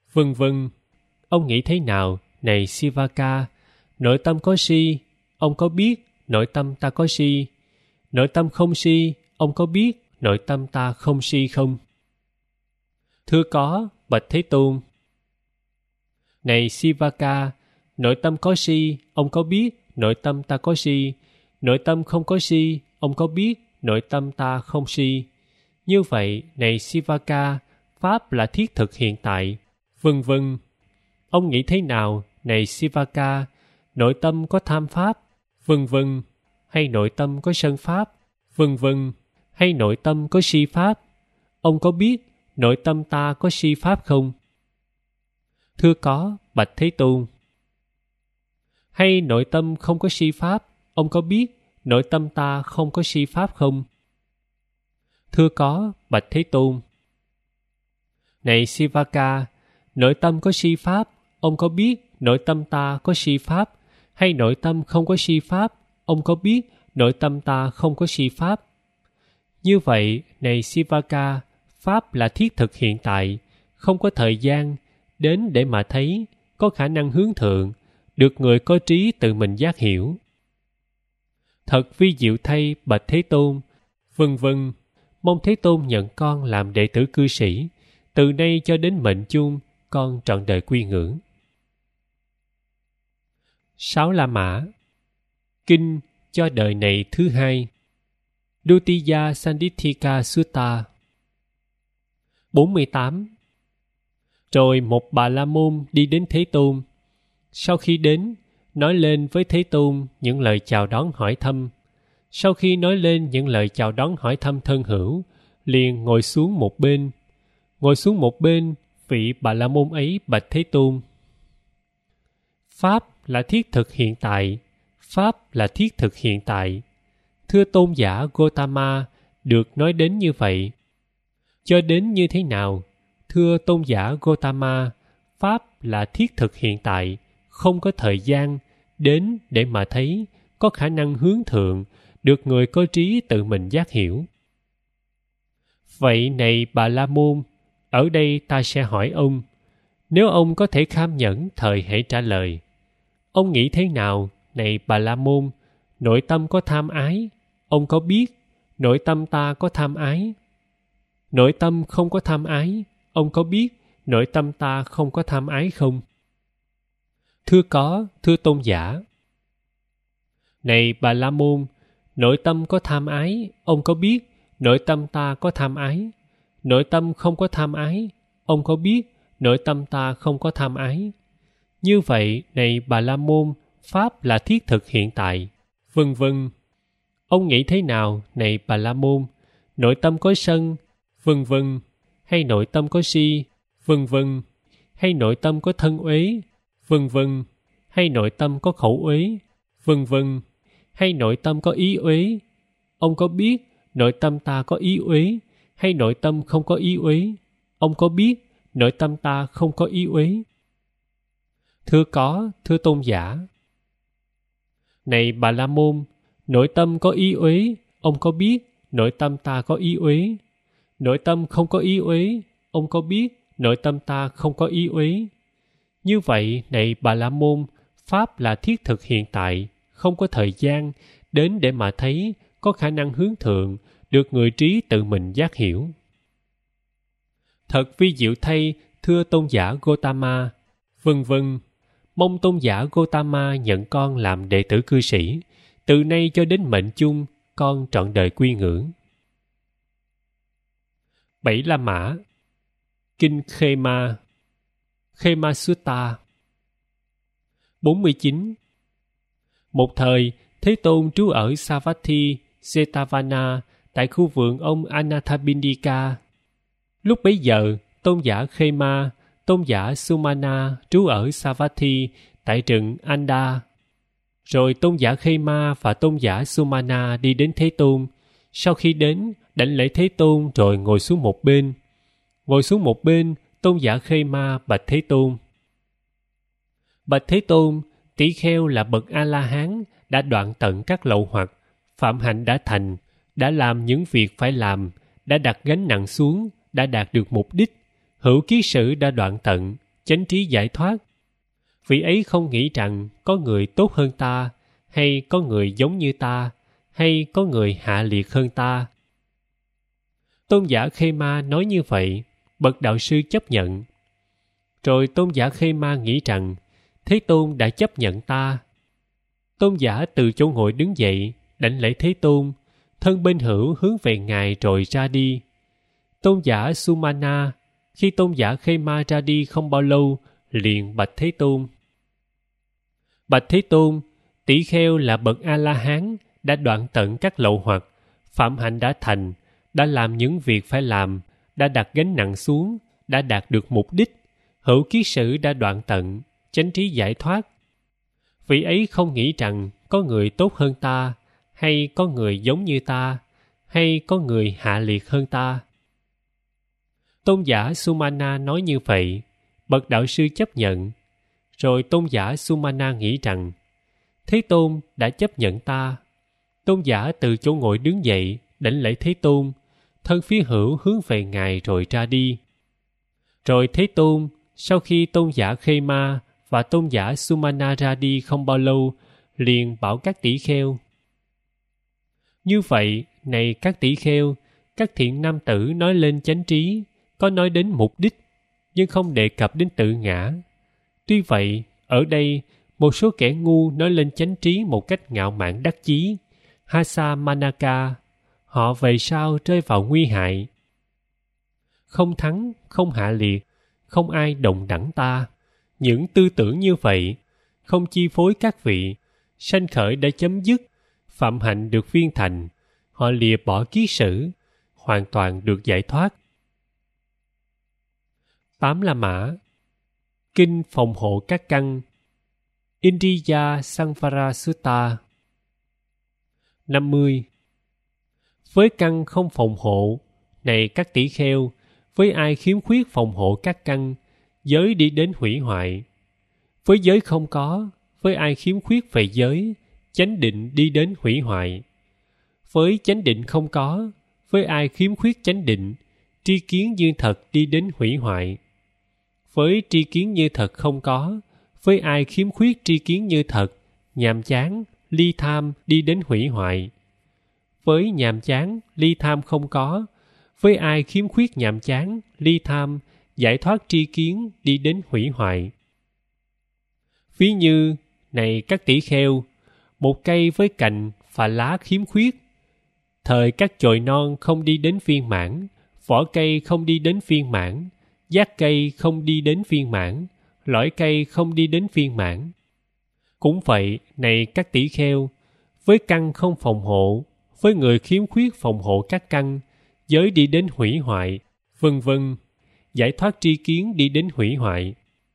Vân vân. Ông nghĩ thế nào, này Sivaka? Nội tâm có si, ông có biết nội tâm ta có si? Nội tâm không si, ông có biết nội tâm ta không si không? Thưa có, bạch Thế Tôn. Này Sivaka, nội tâm có si, ông có biết nội tâm ta có si? Nội tâm không có si, ông có biết nội tâm ta không si? Như vậy, này Sivaka, Pháp là thiết thực hiện tại, vân vân. Ông nghĩ thế nào, này Sivaka? Nội tâm có tham Pháp, vân vân, hay nội tâm có sân Pháp, vân vân, hay nội tâm có si Pháp? Ông có biết nội tâm ta có si Pháp không? Thưa có, bạch Thế Tôn. Hay nội tâm không có si Pháp, ông có biết nội tâm ta không có si Pháp không? Thưa có, bạch Thế Tôn. Này Sivaka, nội tâm có si Pháp, ông có biết nội tâm ta có si Pháp? Hay nội tâm không có si Pháp, ông có biết nội tâm ta không có si Pháp? Như vậy, này Sivaka, Pháp là thiết thực hiện tại, không có thời gian, đến để mà thấy, có khả năng hướng thượng, được người có trí tự mình giác hiểu. Thật vi diệu thay, bạch Thế Tôn, vân vân. Mong Thế Tôn nhận con làm đệ tử cư sĩ, từ nay cho đến mệnh chung, con trọn đời quy ngưỡng. Sáu La Mã. Kinh cho đời này thứ hai. Dutiya Sandithika Sutta. bốn mươi tám. Rồi một Bà La Môn đi đến Thế Tôn. Sau khi đến, nói lên với Thế Tôn những lời chào đón hỏi thăm. Sau khi nói lên những lời chào đón hỏi thăm thân hữu, liền ngồi xuống một bên. Ngồi xuống một bên, vị Bà La Môn ấy bạch Thế Tôn. Pháp là thiết thực hiện tại. Pháp là thiết thực hiện tại. Thưa tôn giả Gotama, được nói đến như vậy. Cho đến như thế nào? Thưa tôn giả Gotama, Pháp là thiết thực hiện tại, không có thời gian, đến để mà thấy, có khả năng hướng thượng, được người có trí tự mình giác hiểu. Vậy này Bà La Môn, ở đây ta sẽ hỏi ông, nếu ông có thể kham nhẫn thời hãy trả lời. Ông nghĩ thế nào, này Bà La Môn, nội tâm có tham ái, ông có biết nội tâm ta có tham ái? Nội tâm không có tham ái, ông có biết nội tâm ta không có tham ái không? Thưa có, thưa tôn giả. Này Bà La Môn, nội tâm có tham ái, ông có biết nội tâm ta có tham ái? Nội tâm không có tham ái, ông có biết nội tâm ta không có tham ái? Như vậy, này Bà La Môn, Pháp là thiết thực hiện tại, vân vân. Ông nghĩ thế nào, này Bà La Môn? Nội tâm có sân, vân vân, hay nội tâm có si, vân vân, hay nội tâm có thân uế, vân vân, hay nội tâm có khẩu uế, vân vân, hay nội tâm có ý uế? Ông có biết nội tâm ta có ý uế, hay nội tâm không có ý uế? Ông có biết nội tâm ta không có ý uế? Thưa có, thưa tôn giả. Này Bà La Môn, nội tâm có ý uế, ông có biết nội tâm ta có ý uế? Nội tâm không có ý uế, ông có biết nội tâm ta không có ý uế? Như vậy, này Bà La Môn, Pháp là thiết thực hiện tại, không có thời gian, đến để mà thấy, có khả năng hướng thượng, được người trí tự mình giác hiểu. Thật vi diệu thay, thưa tôn giả Gotama, vân vân. Mong tôn giả Gotama nhận con làm đệ tử cư sĩ, từ nay cho đến mệnh chung, con trọn đời quy ngưỡng. Bảy La Mã. Kinh Khema. Khema Sutta. bốn mươi chín. Một thời, Thế Tôn trú ở Savatthi, Jetavana, tại khu vườn ông Anathapindika. Lúc bấy giờ, tôn giả Khema, tôn giả Sumana trú ở Savatthi, tại rừng Anda. Rồi tôn giả Khema và tôn giả Sumana đi đến Thế Tôn. Sau khi đến, đảnh lễ Thế Tôn rồi ngồi xuống một bên. Ngồi xuống một bên, tôn giả Khema bạch Thế Tôn. Bạch Thế Tôn, tỷ kheo là bậc A-la-hán, đã đoạn tận các lậu hoặc, phạm hạnh đã thành, đã làm những việc phải làm, đã đặt gánh nặng xuống, đã đạt được mục đích, hữu kiết sử đã đoạn tận, chánh trí giải thoát. Vị ấy không nghĩ rằng có người tốt hơn ta, hay có người giống như ta, hay có người hạ liệt hơn ta. Tôn giả Khê Ma nói như vậy, bậc đạo sư chấp nhận. Rồi tôn giả Khê Ma nghĩ rằng Thế Tôn đã chấp nhận ta. Tôn giả từ chỗ ngồi đứng dậy, đảnh lễ Thế Tôn, thân bên hữu hướng về Ngài rồi ra đi. Tôn giả Sumana, khi tôn giả Khê Ma ra đi không bao lâu, liền bạch Thế Tôn. Bạch Thế Tôn, tỷ kheo là bậc A-la-hán, đã đoạn tận các lậu hoặc, phạm hạnh đã thành, đã làm những việc phải làm, đã đặt gánh nặng xuống, đã đạt được mục đích, hữu kiết sử đã đoạn tận, chánh trí giải thoát. Vị ấy không nghĩ rằng có người tốt hơn ta, hay có người giống như ta, hay có người hạ liệt hơn ta. Tôn giả Sumana nói như vậy, bậc đạo sư chấp nhận. Rồi tôn giả Sumana nghĩ rằng Thế Tôn đã chấp nhận ta. Tôn giả từ chỗ ngồi đứng dậy, đảnh lễ Thế Tôn, thân phía hữu hướng về Ngài rồi ra đi. Rồi Thế Tôn, sau khi tôn giả Khê Ma và tôn giả Sumana ra đi không bao lâu, liền bảo các tỷ kheo. Như vậy, này các tỷ kheo, các thiện nam tử nói lên chánh trí, có nói đến mục đích, nhưng không đề cập đến tự ngã. Tuy vậy, ở đây, một số kẻ ngu nói lên chánh trí một cách ngạo mạn đắc chí, Hasa Manaka, họ về sau rơi vào nguy hại. Không thắng, không hạ liệt, không ai động đẳng ta. Những tư tưởng như vậy, không chi phối các vị, sanh khởi đã chấm dứt, phạm hạnh được viên thành, họ lìa bỏ kiết sử, hoàn toàn được giải thoát. Tám La Mã. Kinh phòng hộ các căn. Indriya Samvara Sutta. năm mươi. Với căn không phòng hộ, này các tỷ kheo, với ai khiếm khuyết phòng hộ các căn, giới đi đến hủy hoại. Với giới không có, với ai khiếm khuyết về giới, chánh định đi đến hủy hoại. Với chánh định không có, với ai khiếm khuyết chánh định, tri kiến như thật đi đến hủy hoại. Với tri kiến như thật không có, với ai khiếm khuyết tri kiến như thật, nhàm chán, ly tham đi đến hủy hoại. Với nhàm chán, ly tham không có, với ai khiếm khuyết nhàm chán, ly tham, giải thoát tri kiến đi đến hủy hoại. Ví như, này các tỷ kheo, một cây với cành và lá khiếm khuyết, thời các chồi non không đi đến viên mãn, vỏ cây không đi đến viên mãn, giác cây không đi đến viên mãn, lõi cây không đi đến viên mãn. Cũng vậy, này các tỷ kheo, với căn không phòng hộ, với người khiếm khuyết phòng hộ các căn, giới đi đến hủy hoại, vân vân, giải thoát tri kiến đi đến hủy hoại.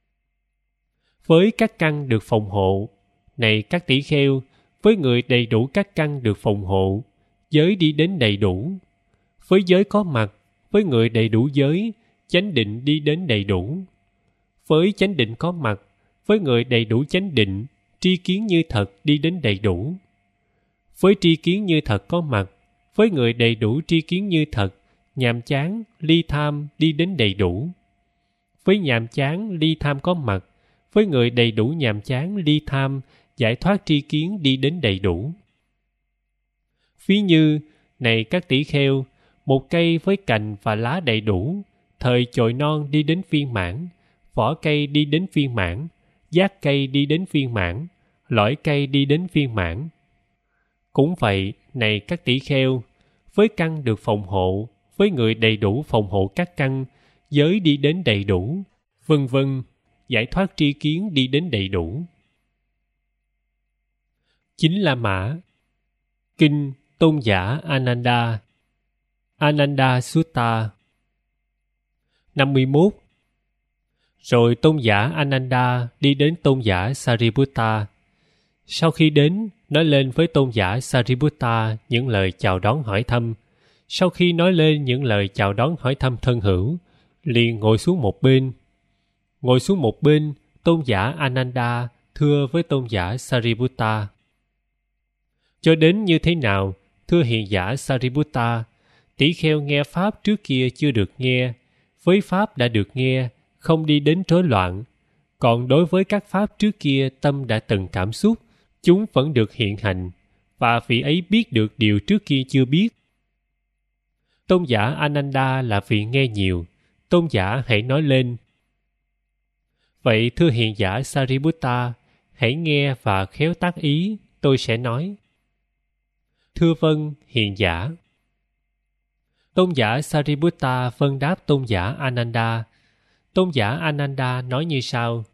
Với các căn được phòng hộ, này các tỷ kheo, với người đầy đủ các căn được phòng hộ, giới đi đến đầy đủ. Với giới có mặt, với người đầy đủ giới, chánh định đi đến đầy đủ. Với chánh định có mặt, với người đầy đủ chánh định, tri kiến như thật đi đến đầy đủ. Với tri kiến như thật có mặt, với người đầy đủ tri kiến như thật, nhàm chán, ly tham đi đến đầy đủ. Với nhàm chán, ly tham có mặt, với người đầy đủ nhàm chán, ly tham, giải thoát tri kiến đi đến đầy đủ. Ví như, này các tỷ kheo, một cây với cành và lá đầy đủ, thời chồi non đi đến viên mãn, vỏ cây đi đến viên mãn, giác cây đi đến viên mãn, lõi cây đi đến viên mãn. Cũng vậy, này các tỷ kheo, với căn được phòng hộ, với người đầy đủ phòng hộ các căn, giới đi đến đầy đủ, vân vân, giải thoát tri kiến đi đến đầy đủ. Chính La Mã. Kinh tôn giả Ananda. Ananda Sutta. năm mươi mốt. Rồi tôn giả Ananda đi đến tôn giả Sariputta. Sau khi đến, nói lên với tôn giả Sariputta những lời chào đón hỏi thăm. Sau khi nói lên những lời chào đón hỏi thăm thân hữu, liền ngồi xuống một bên. Ngồi xuống một bên, tôn giả Ananda thưa với tôn giả Sariputta. Cho đến như thế nào, thưa hiền giả Sariputta, tỷ kheo nghe Pháp trước kia chưa được nghe, với Pháp đã được nghe, không đi đến rối loạn. Còn đối với các pháp trước kia tâm đã từng cảm xúc, chúng vẫn được hiện hành, và vị ấy biết được điều trước kia chưa biết. Tôn giả Ananda là vị nghe nhiều. Tôn giả hãy nói lên. Vậy thưa hiền giả Sariputta, hãy nghe và khéo tác ý, tôi sẽ nói. Thưa vâng, hiền giả. Tôn giả Sariputta vâng đáp tôn giả Ananda. Tôn giả Ananda nói như sau.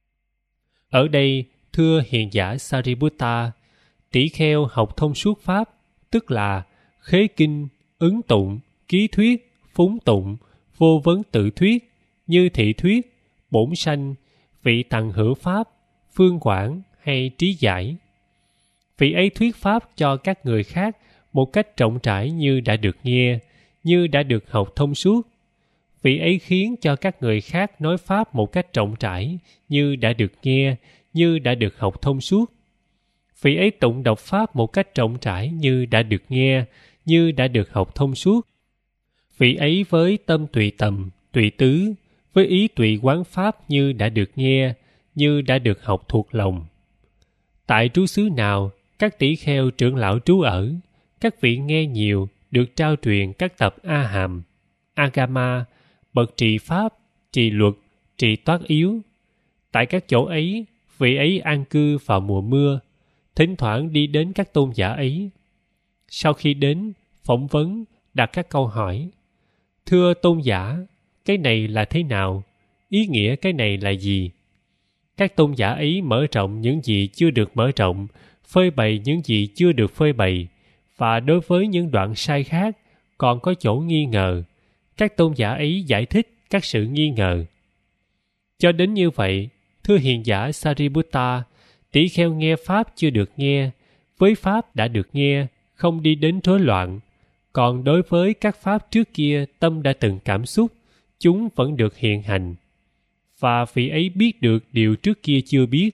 Ở đây, thưa hiền giả Sariputta, tỷ kheo học thông suốt pháp, tức là khế kinh, ứng tụng, ký thuyết, phúng tụng, vô vấn tự thuyết, như thị thuyết, bổn sanh, vị tằng hữu pháp, phương quảng hay trí giải. Vị ấy thuyết pháp cho các người khác một cách rộng rãi như đã được nghe, như đã được học thông suốt. Vị ấy khiến cho các người khác nói pháp một cách rộng rãi như đã được nghe, như đã được học thông suốt. Vị ấy tụng đọc pháp một cách rộng rãi như đã được nghe, như đã được học thông suốt. Vị ấy với tâm tùy tầm, tùy tứ, với ý tùy quán pháp như đã được nghe, như đã được học thuộc lòng. Tại trú xứ nào, các tỷ kheo trưởng lão trú ở, các vị nghe nhiều được trao truyền các tập A Hàm, Agama, bậc trì pháp, trì luật, trì toát yếu. Tại các chỗ ấy, vị ấy an cư vào mùa mưa, thỉnh thoảng đi đến các tôn giả ấy. Sau khi đến, phỏng vấn, đặt các câu hỏi. Thưa tôn giả, cái này là thế nào? Ý nghĩa cái này là gì? Các tôn giả ấy mở rộng những gì chưa được mở rộng, phơi bày những gì chưa được phơi bày, và đối với những đoạn sai khác còn có chỗ nghi ngờ. Các tôn giả ấy giải thích các sự nghi ngờ. Cho đến như vậy, thưa hiền giả Sariputta, tỷ kheo nghe pháp chưa được nghe, với pháp đã được nghe, không đi đến rối loạn. Còn đối với các pháp trước kia tâm đã từng cảm xúc, chúng vẫn được hiện hành. Và vị ấy biết được điều trước kia chưa biết.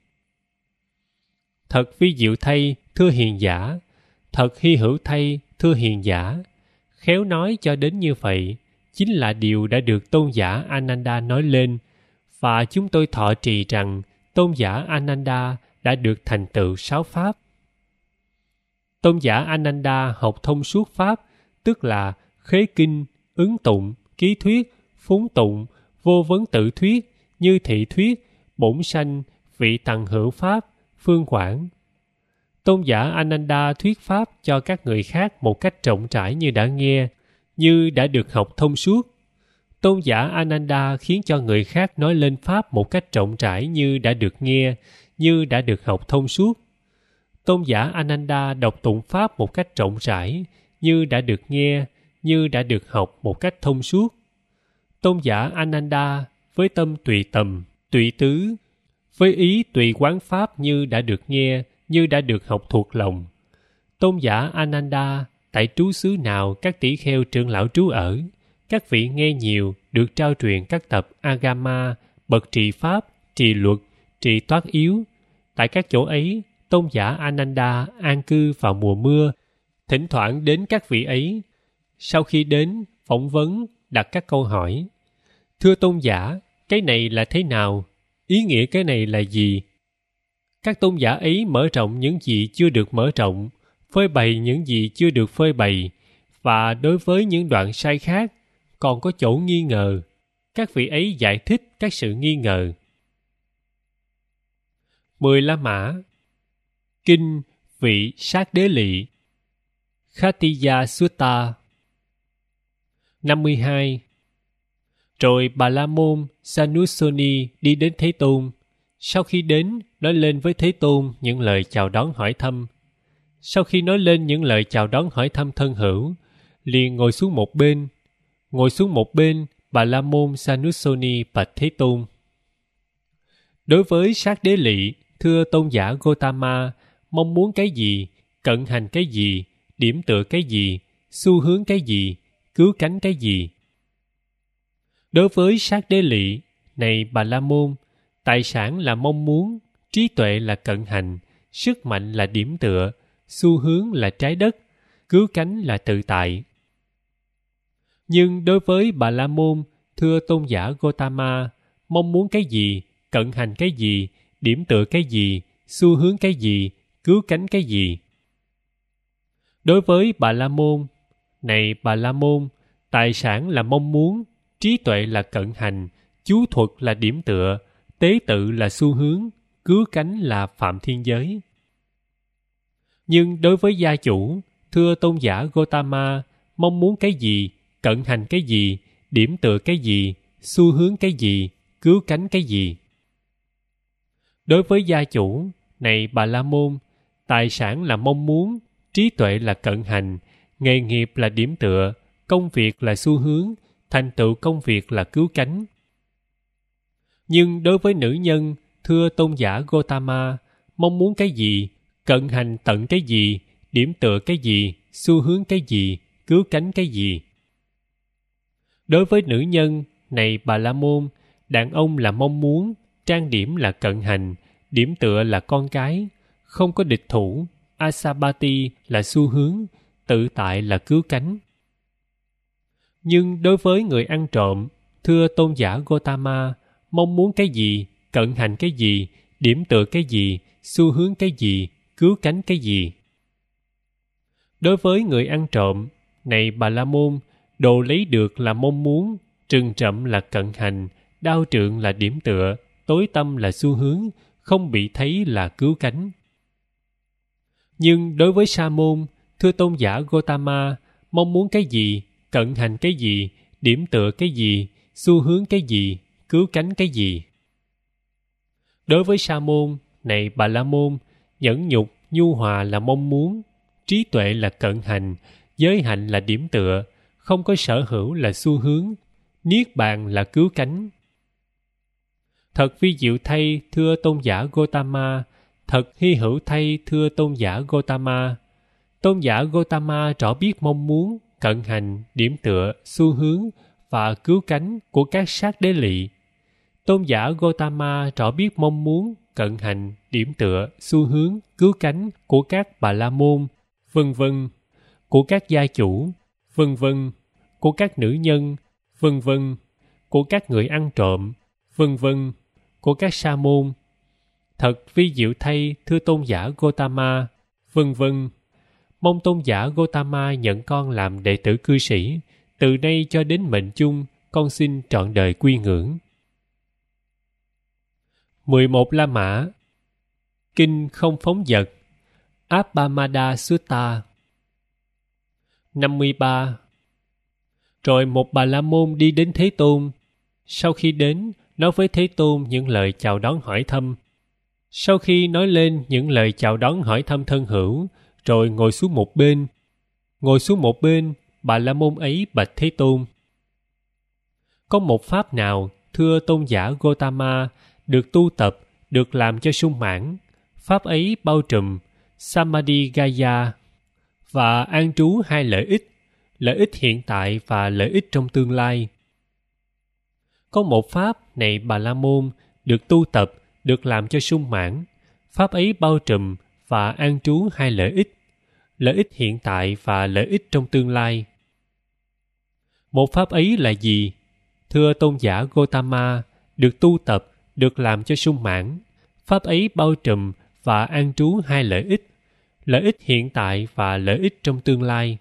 Thật vi diệu thay, thưa hiền giả. Thật hy hữu thay, thưa hiền giả. Khéo nói cho đến như vậy, chính là điều đã được tôn giả Ananda nói lên, và chúng tôi thọ trì rằng tôn giả Ananda đã được thành tựu sáu pháp. Tôn giả Ananda học thông suốt pháp, tức là khế kinh, ứng tụng, ký thuyết, phúng tụng, vô vấn tự thuyết, như thị thuyết, bổn sanh, vị tằng hữu pháp, phương quảng. Tôn giả Ananda thuyết pháp cho các người khác một cách rộng rãi như đã nghe, như đã được học thông suốt. Tôn giả Ananda khiến cho người khác nói lên pháp một cách rộng rãi như đã được nghe, như đã được học thông suốt. Tôn giả Ananda đọc tụng pháp một cách rộng rãi, như đã được nghe, như đã được học một cách thông suốt. Tôn giả Ananda với tâm tùy tầm, tùy tứ, với ý tùy quán pháp như đã được nghe, như đã được học thuộc lòng. Tôn giả Ananda tại trú xứ nào các tỷ kheo trưởng lão trú ở, các vị nghe nhiều được trao truyền các tập Agama, bậc trì pháp, trì luật, trì toát yếu. Tại các chỗ ấy, tôn giả Ananda an cư vào mùa mưa, thỉnh thoảng đến các vị ấy. Sau khi đến, phỏng vấn, đặt các câu hỏi. Thưa tôn giả, cái này là thế nào? Ý nghĩa cái này là gì? Các tôn giả ấy mở rộng những gì chưa được mở rộng, phơi bày những gì chưa được phơi bày, và đối với những đoạn sai khác, còn có chỗ nghi ngờ. Các vị ấy giải thích các sự nghi ngờ. Mười La Mã. Kinh vị sát đế lỵ. Khatiya Sutta. năm mươi hai. Rồi Bà La Môn Sanusoni đi đến Thế Tôn. Sau khi đến, nói lên với Thế Tôn những lời chào đón hỏi thăm. Sau khi nói lên những lời chào đón hỏi thăm thân hữu, liền ngồi xuống một bên. Ngồi xuống một bên, Bà La Môn Sanusoni bạch Thế Tôn. Đối với sát đế lỵ, thưa tôn giả Gotama, mong muốn cái gì, cận hành cái gì, điểm tựa cái gì, xu hướng cái gì, cứu cánh cái gì? Đối với sát đế lỵ, này Bà La Môn, tài sản là mong muốn, trí tuệ là cận hành, sức mạnh là điểm tựa, xu hướng là trái đất, cứu cánh là tự tại. Nhưng đối với Bà La Môn, thưa tôn giả Gotama, mong muốn cái gì, cận hành cái gì, điểm tựa cái gì, xu hướng cái gì, cứu cánh cái gì. Đối với Bà La Môn, này Bà La Môn, tài sản là mong muốn, trí tuệ là cận hành, chú thuật là điểm tựa, tế tự là xu hướng, cứu cánh là phạm thiên giới. Nhưng đối với gia chủ, thưa tôn giả Gotama, mong muốn cái gì, cận hành cái gì, điểm tựa cái gì, xu hướng cái gì, cứu cánh cái gì. Đối với gia chủ, này Bà La Môn, tài sản là mong muốn, trí tuệ là cận hành, nghề nghiệp là điểm tựa, công việc là xu hướng, thành tựu công việc là cứu cánh. Nhưng đối với nữ nhân, thưa tôn giả Gotama, mong muốn cái gì, cận hành tận cái gì, điểm tựa cái gì, xu hướng cái gì, cứu cánh cái gì. Đối với nữ nhân, này Bà La Môn, đàn ông là mong muốn, trang điểm là cận hành, điểm tựa là con cái, không có địch thủ, asabati là xu hướng, tự tại là cứu cánh. Nhưng đối với người ăn trộm, thưa tôn giả Gotama, mong muốn cái gì, cận hành cái gì, điểm tựa cái gì, xu hướng cái gì, cứu cánh cái gì. Đối với người ăn trộm, này Bà La Môn, đồ lấy được là mong muốn, trừng trậm là cận hành, đao trượng là điểm tựa, tối tâm là xu hướng, không bị thấy là cứu cánh. Nhưng đối với sa môn, thưa tôn giả Gotama, mong muốn cái gì, cận hành cái gì, điểm tựa cái gì, xu hướng cái gì, cứu cánh cái gì. Đối với sa môn, này Bà La Môn, nhẫn nhục, nhu hòa là mong muốn, trí tuệ là cận hành, giới hạnh là điểm tựa, không có sở hữu là xu hướng, niết bàn là cứu cánh. Thật vi diệu thay, thưa tôn giả Gotama, thật hy hữu thay, thưa tôn giả Gotama. Tôn giả Gotama rõ biết mong muốn, cận hành, điểm tựa, xu hướng và cứu cánh của các sát đế lị. Tôn giả Gotama rõ biết mong muốn, cận hành, điểm tựa, xu hướng, cứu cánh của các Bà La Môn, vân vân, của các gia chủ, vân vân, của các nữ nhân, vân vân, của các người ăn trộm, vân vân, của các sa môn. Thật vi diệu thay, thưa tôn giả Gotama, vân vân. Mong tôn giả Gotama nhận con làm đệ tử cư sĩ, từ nay cho đến mệnh chung, con xin trọn đời quy ngưỡng. mười một La Mã. Kinh không phóng dật, Appamada Sutta. năm mươi ba. Rồi một Bà La Môn đi đến Thế Tôn. Sau khi đến, nói với Thế Tôn những lời chào đón hỏi thăm. Sau khi nói lên những lời chào đón hỏi thăm thân hữu, rồi ngồi xuống một bên. Ngồi xuống một bên, Bà La Môn ấy bạch Thế Tôn. Có một pháp nào, thưa tôn giả Gotama, được tu tập, được làm cho sung mãn. Pháp ấy bao trùm Samadhi Gaya và an trú hai lợi ích, lợi ích hiện tại và lợi ích trong tương lai. Có một pháp này Bà La Môn được tu tập, được làm cho sung mãn. Pháp ấy bao trùm và an trú hai lợi ích, lợi ích hiện tại và lợi ích trong tương lai. Một pháp ấy là gì? Thưa tôn giả Gotama, được tu tập, được làm cho sung mãn. Pháp ấy bao trùm và an trú hai lợi ích, lợi ích hiện tại và lợi ích trong tương lai.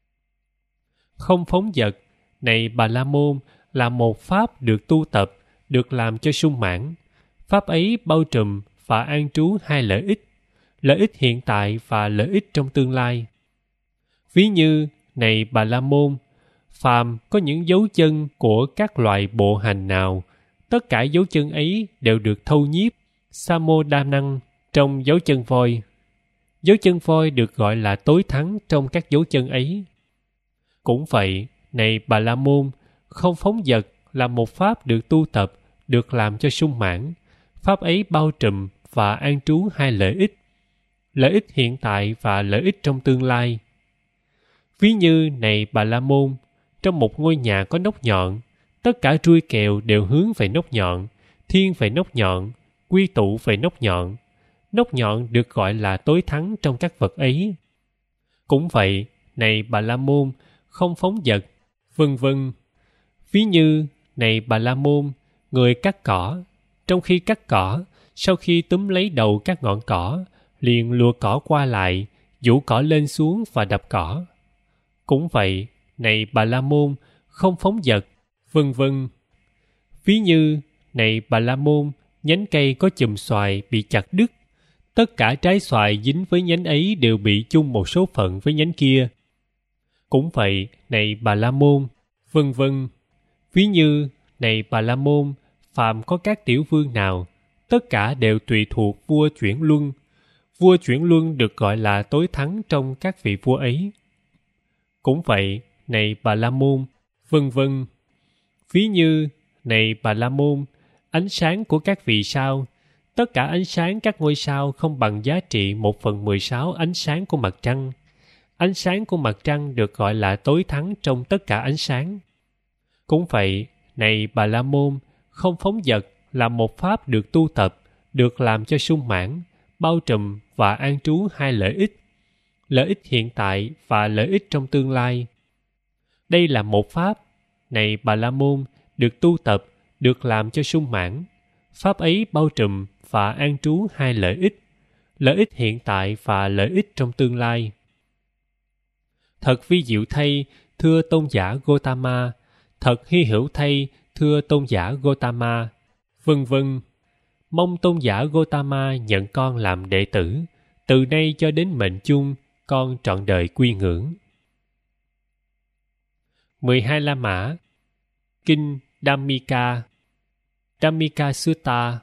Không phóng dật, này Bà La Môn, là một pháp được tu tập, được làm cho sung mãn. Pháp ấy bao trùm và an trú hai lợi ích, lợi ích hiện tại và lợi ích trong tương lai. Ví như, này Bà La Môn, phàm có những dấu chân của các loại bộ hành nào, tất cả dấu chân ấy đều được thâu nhiếp, samodhanang, trong dấu chân voi. Dấu chân voi được gọi là tối thắng trong các dấu chân ấy. Cũng vậy, này Bà La Môn, không phóng dật là một pháp được tu tập, được làm cho sung mãn. Pháp ấy bao trùm và an trú hai lợi ích, lợi ích hiện tại và lợi ích trong tương lai. Ví như, này Bà La Môn, trong một ngôi nhà có nóc nhọn, tất cả trui kèo đều hướng về nóc nhọn, thiên về nóc nhọn, quy tụ về nóc nhọn. Nóc nhọn được gọi là tối thắng trong các vật ấy. Cũng vậy, này Bà La Môn, không phóng dật, vân vân. Ví như, này Bà La Môn, người cắt cỏ. Trong khi cắt cỏ, sau khi túm lấy đầu các ngọn cỏ, liền lùa cỏ qua lại, vũ cỏ lên xuống và đập cỏ. Cũng vậy, này Bà La Môn, không phóng dật, vân vân. Ví như, này Bà La Môn, nhánh cây có chùm xoài bị chặt đứt, tất cả trái xoài dính với nhánh ấy đều bị chung một số phận với nhánh kia. Cũng vậy, này Bà La Môn, vân vân. Ví như, này Bà La Môn, phàm có các tiểu vương nào, tất cả đều tùy thuộc vua chuyển luân. Vua chuyển luân được gọi là tối thắng trong các vị vua ấy. Cũng vậy, này Bà La Môn, vân vân. Ví như, này Bà La Môn, ánh sáng của các vì sao, tất cả ánh sáng các ngôi sao không bằng giá trị một phần mười sáu ánh sáng của mặt trăng. Ánh sáng của mặt trăng được gọi là tối thắng trong tất cả ánh sáng. Cũng vậy, này Bà La Môn, không phóng dật là một pháp được tu tập, được làm cho sung mãn, bao trùm và an trú hai lợi ích, lợi ích hiện tại và lợi ích trong tương lai. Đây là một pháp, này Bà La Môn, được tu tập, được làm cho sung mãn. Pháp ấy bao trùm và an trú hai lợi ích, lợi ích hiện tại và lợi ích trong tương lai. Thật vi diệu thay, thưa tôn giả Gotama, thật hy hữu thay, thưa tôn giả Gotama, vân vân. Mong tôn giả Gotama nhận con làm đệ tử, từ nay cho đến mệnh chung, con trọn đời quy ngưỡng. mười hai La Mã. Kinh Dhammika, Dhammika Sutta.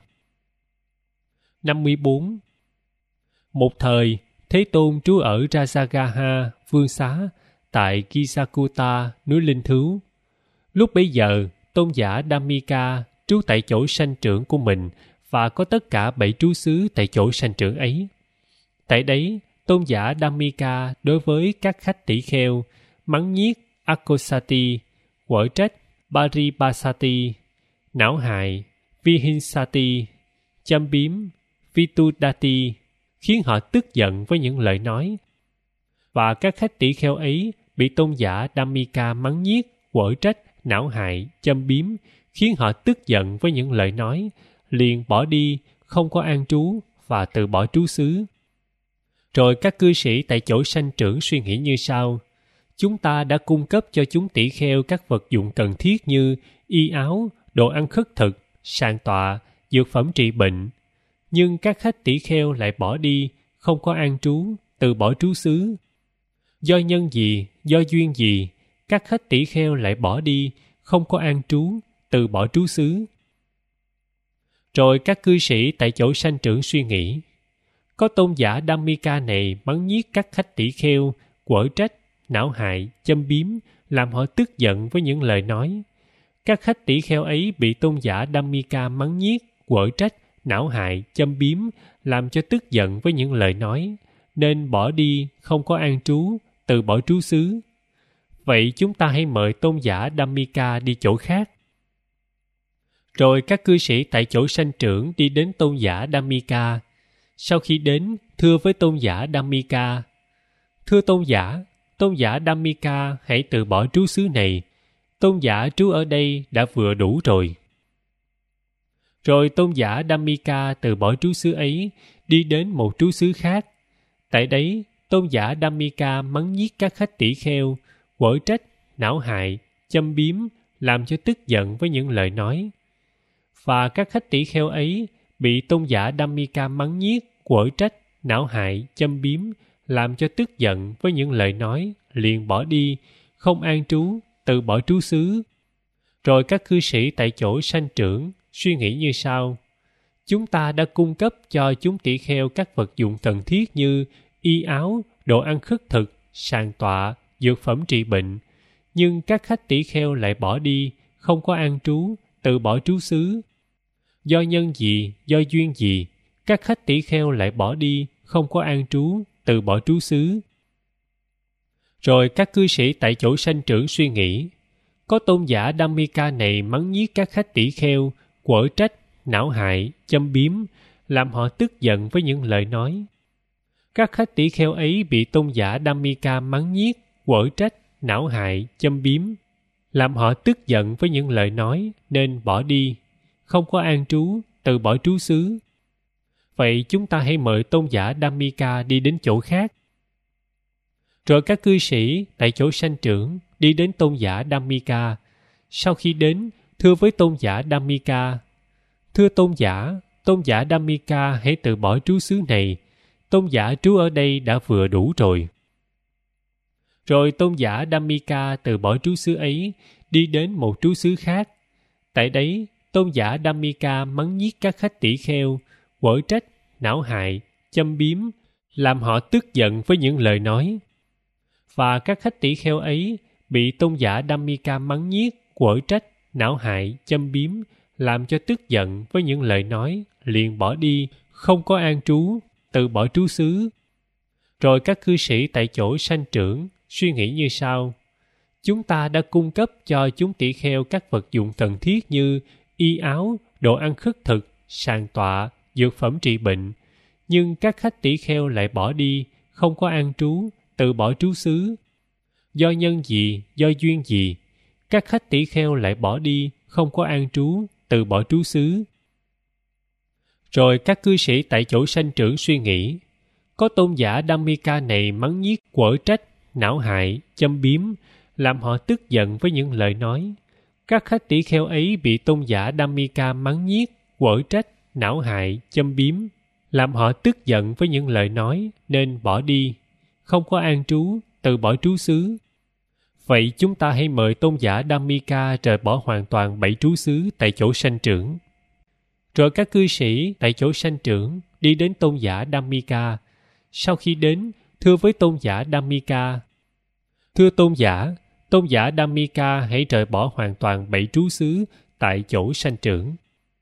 năm mươi bốn. Một thời, Thế Tôn trú ở Rajagaha, vương xá, tại Kisakuta, núi Linh Thứu. Lúc bấy giờ, tôn giả Dhammika trú tại chỗ sanh trưởng của mình và có tất cả bảy trú xứ tại chỗ sanh trưởng ấy. Tại đấy, tôn giả Dhammika đối với các khách tỷ kheo, mắng nhiếc Akosati, quở trách Paribasati, não hại Vihinsati, châm biếm Vitudati, khiến họ tức giận với những lời nói. Và các khách tỷ kheo ấy bị tôn giả Dhammika mắng nhiếc, quở trách, não hại, châm biếm, khiến họ tức giận với những lời nói, liền bỏ đi, không có an trú và từ bỏ trú xứ. Rồi các cư sĩ tại chỗ sanh trưởng suy nghĩ như sau: chúng ta đã cung cấp cho chúng tỷ kheo các vật dụng cần thiết như y áo, đồ ăn khất thực, sàn tọa, dược phẩm trị bệnh. Nhưng các khách tỷ kheo lại bỏ đi, không có an trú, từ bỏ trú xứ. Do nhân gì, do duyên gì, các khách tỷ kheo lại bỏ đi, không có an trú, từ bỏ trú xứ. Rồi các cư sĩ tại chỗ sanh trưởng suy nghĩ: có tôn giả Dhammika này mắng nhiếc các khách tỷ kheo, quở trách, não hại, châm biếm, làm họ tức giận với những lời nói. Các khách tỷ kheo ấy bị tôn giả Dhammika mắng nhiếc, quở trách, não hại, châm biếm, làm cho tức giận với những lời nói, nên bỏ đi, không có an trú, từ bỏ trú xứ. Vậy chúng ta hãy mời tôn giả Dhammika đi chỗ khác. Rồi các cư sĩ tại chỗ sanh trưởng đi đến tôn giả Dhammika. Sau khi đến, thưa với tôn giả Dhammika: thưa tôn giả, tôn giả Dhammika hãy từ bỏ trú xứ này. Tôn giả trú ở đây đã vừa đủ rồi. Rồi tôn giả Dhammika từ bỏ trú xứ ấy, đi đến một trú xứ khác. Tại đấy, tôn giả Dhammika mắng nhiếc các khách tỷ kheo, quở trách, não hại, châm biếm, làm cho tức giận với những lời nói. Và các khách tỷ kheo ấy bị tôn giả Dhammika mắng nhiếc, quở trách, não hại, châm biếm, làm cho tức giận với những lời nói, liền bỏ đi, không an trú, từ bỏ trú xứ. Rồi các cư sĩ tại chỗ sanh trưởng suy nghĩ như sau: chúng ta đã cung cấp cho chúng tỷ kheo các vật dụng cần thiết như y áo, đồ ăn khất thực, sàn tọa, dược phẩm trị bệnh. Nhưng các khách tỷ kheo lại bỏ đi, không có an trú, từ bỏ trú xứ. Do nhân gì, do duyên gì, các khách tỷ kheo lại bỏ đi, không có an trú, từ bỏ trú xứ. Rồi các cư sĩ tại chỗ sanh trưởng suy nghĩ: có tôn giả Dhammika này mắng nhiếc các khách tỷ kheo, quở trách, não hại, châm biếm, làm họ tức giận với những lời nói. Các khách tỷ kheo ấy bị tôn giả Dhammika mắng nhiếc, quở trách, não hại, châm biếm, làm họ tức giận với những lời nói, nên bỏ đi, không có an trú, từ bỏ trú xứ. Vậy chúng ta hãy mời tôn giả Dhammika đi đến chỗ khác. Rồi các cư sĩ tại chỗ sanh trưởng đi đến tôn giả Dhammika. Sau khi đến, thưa với tôn giả Dhammika: Thưa tôn giả, tôn giả Dhammika hãy từ bỏ trú xứ này. Tôn giả trú ở đây đã vừa đủ rồi. Rồi tôn giả Dhammika từ bỏ trú xứ ấy, đi đến một trú xứ khác. Tại đấy, tôn giả Dhammika mắng nhiếc các khách tỷ kheo, quở trách, não hại, châm biếm, làm họ tức giận với những lời nói. Và các khách tỷ kheo ấy bị tôn giả Dhammika mắng nhiếc, quở trách, não hại, châm biếm, làm cho tức giận với những lời nói, liền bỏ đi, không có an trú, từ bỏ trú xứ. Rồi các cư sĩ tại chỗ sanh trưởng suy nghĩ như sau: Chúng ta đã cung cấp cho chúng tỷ kheo các vật dụng cần thiết như y áo, đồ ăn khất thực, sàn tọa, dược phẩm trị bệnh. Nhưng các khách tỷ kheo lại bỏ đi, không có an trú, từ bỏ trú xứ. Do nhân gì, do duyên gì, các khách tỷ kheo lại bỏ đi, không có an trú, từ bỏ trú xứ. Rồi các cư sĩ tại chỗ sanh trưởng suy nghĩ: Có tôn giả Dhammika này mắng nhiếc, quở trách, não hại, châm biếm, làm họ tức giận với những lời nói. Các khách tỷ kheo ấy bị tôn giả Dhammika mắng nhiếc, quở trách, não hại, châm biếm, làm họ tức giận với những lời nói, nên bỏ đi, không có an trú, từ bỏ trú xứ. Vậy chúng ta hãy mời tôn giả Dhammika rời bỏ hoàn toàn bảy trú xứ tại chỗ sanh trưởng. Rồi các cư sĩ tại chỗ sanh trưởng đi đến tôn giả Dhammika. Sau khi đến, thưa với tôn giả Dhammika: Thưa tôn giả, tôn giả Dhammika hãy rời bỏ hoàn toàn bảy trú xứ tại chỗ sanh trưởng.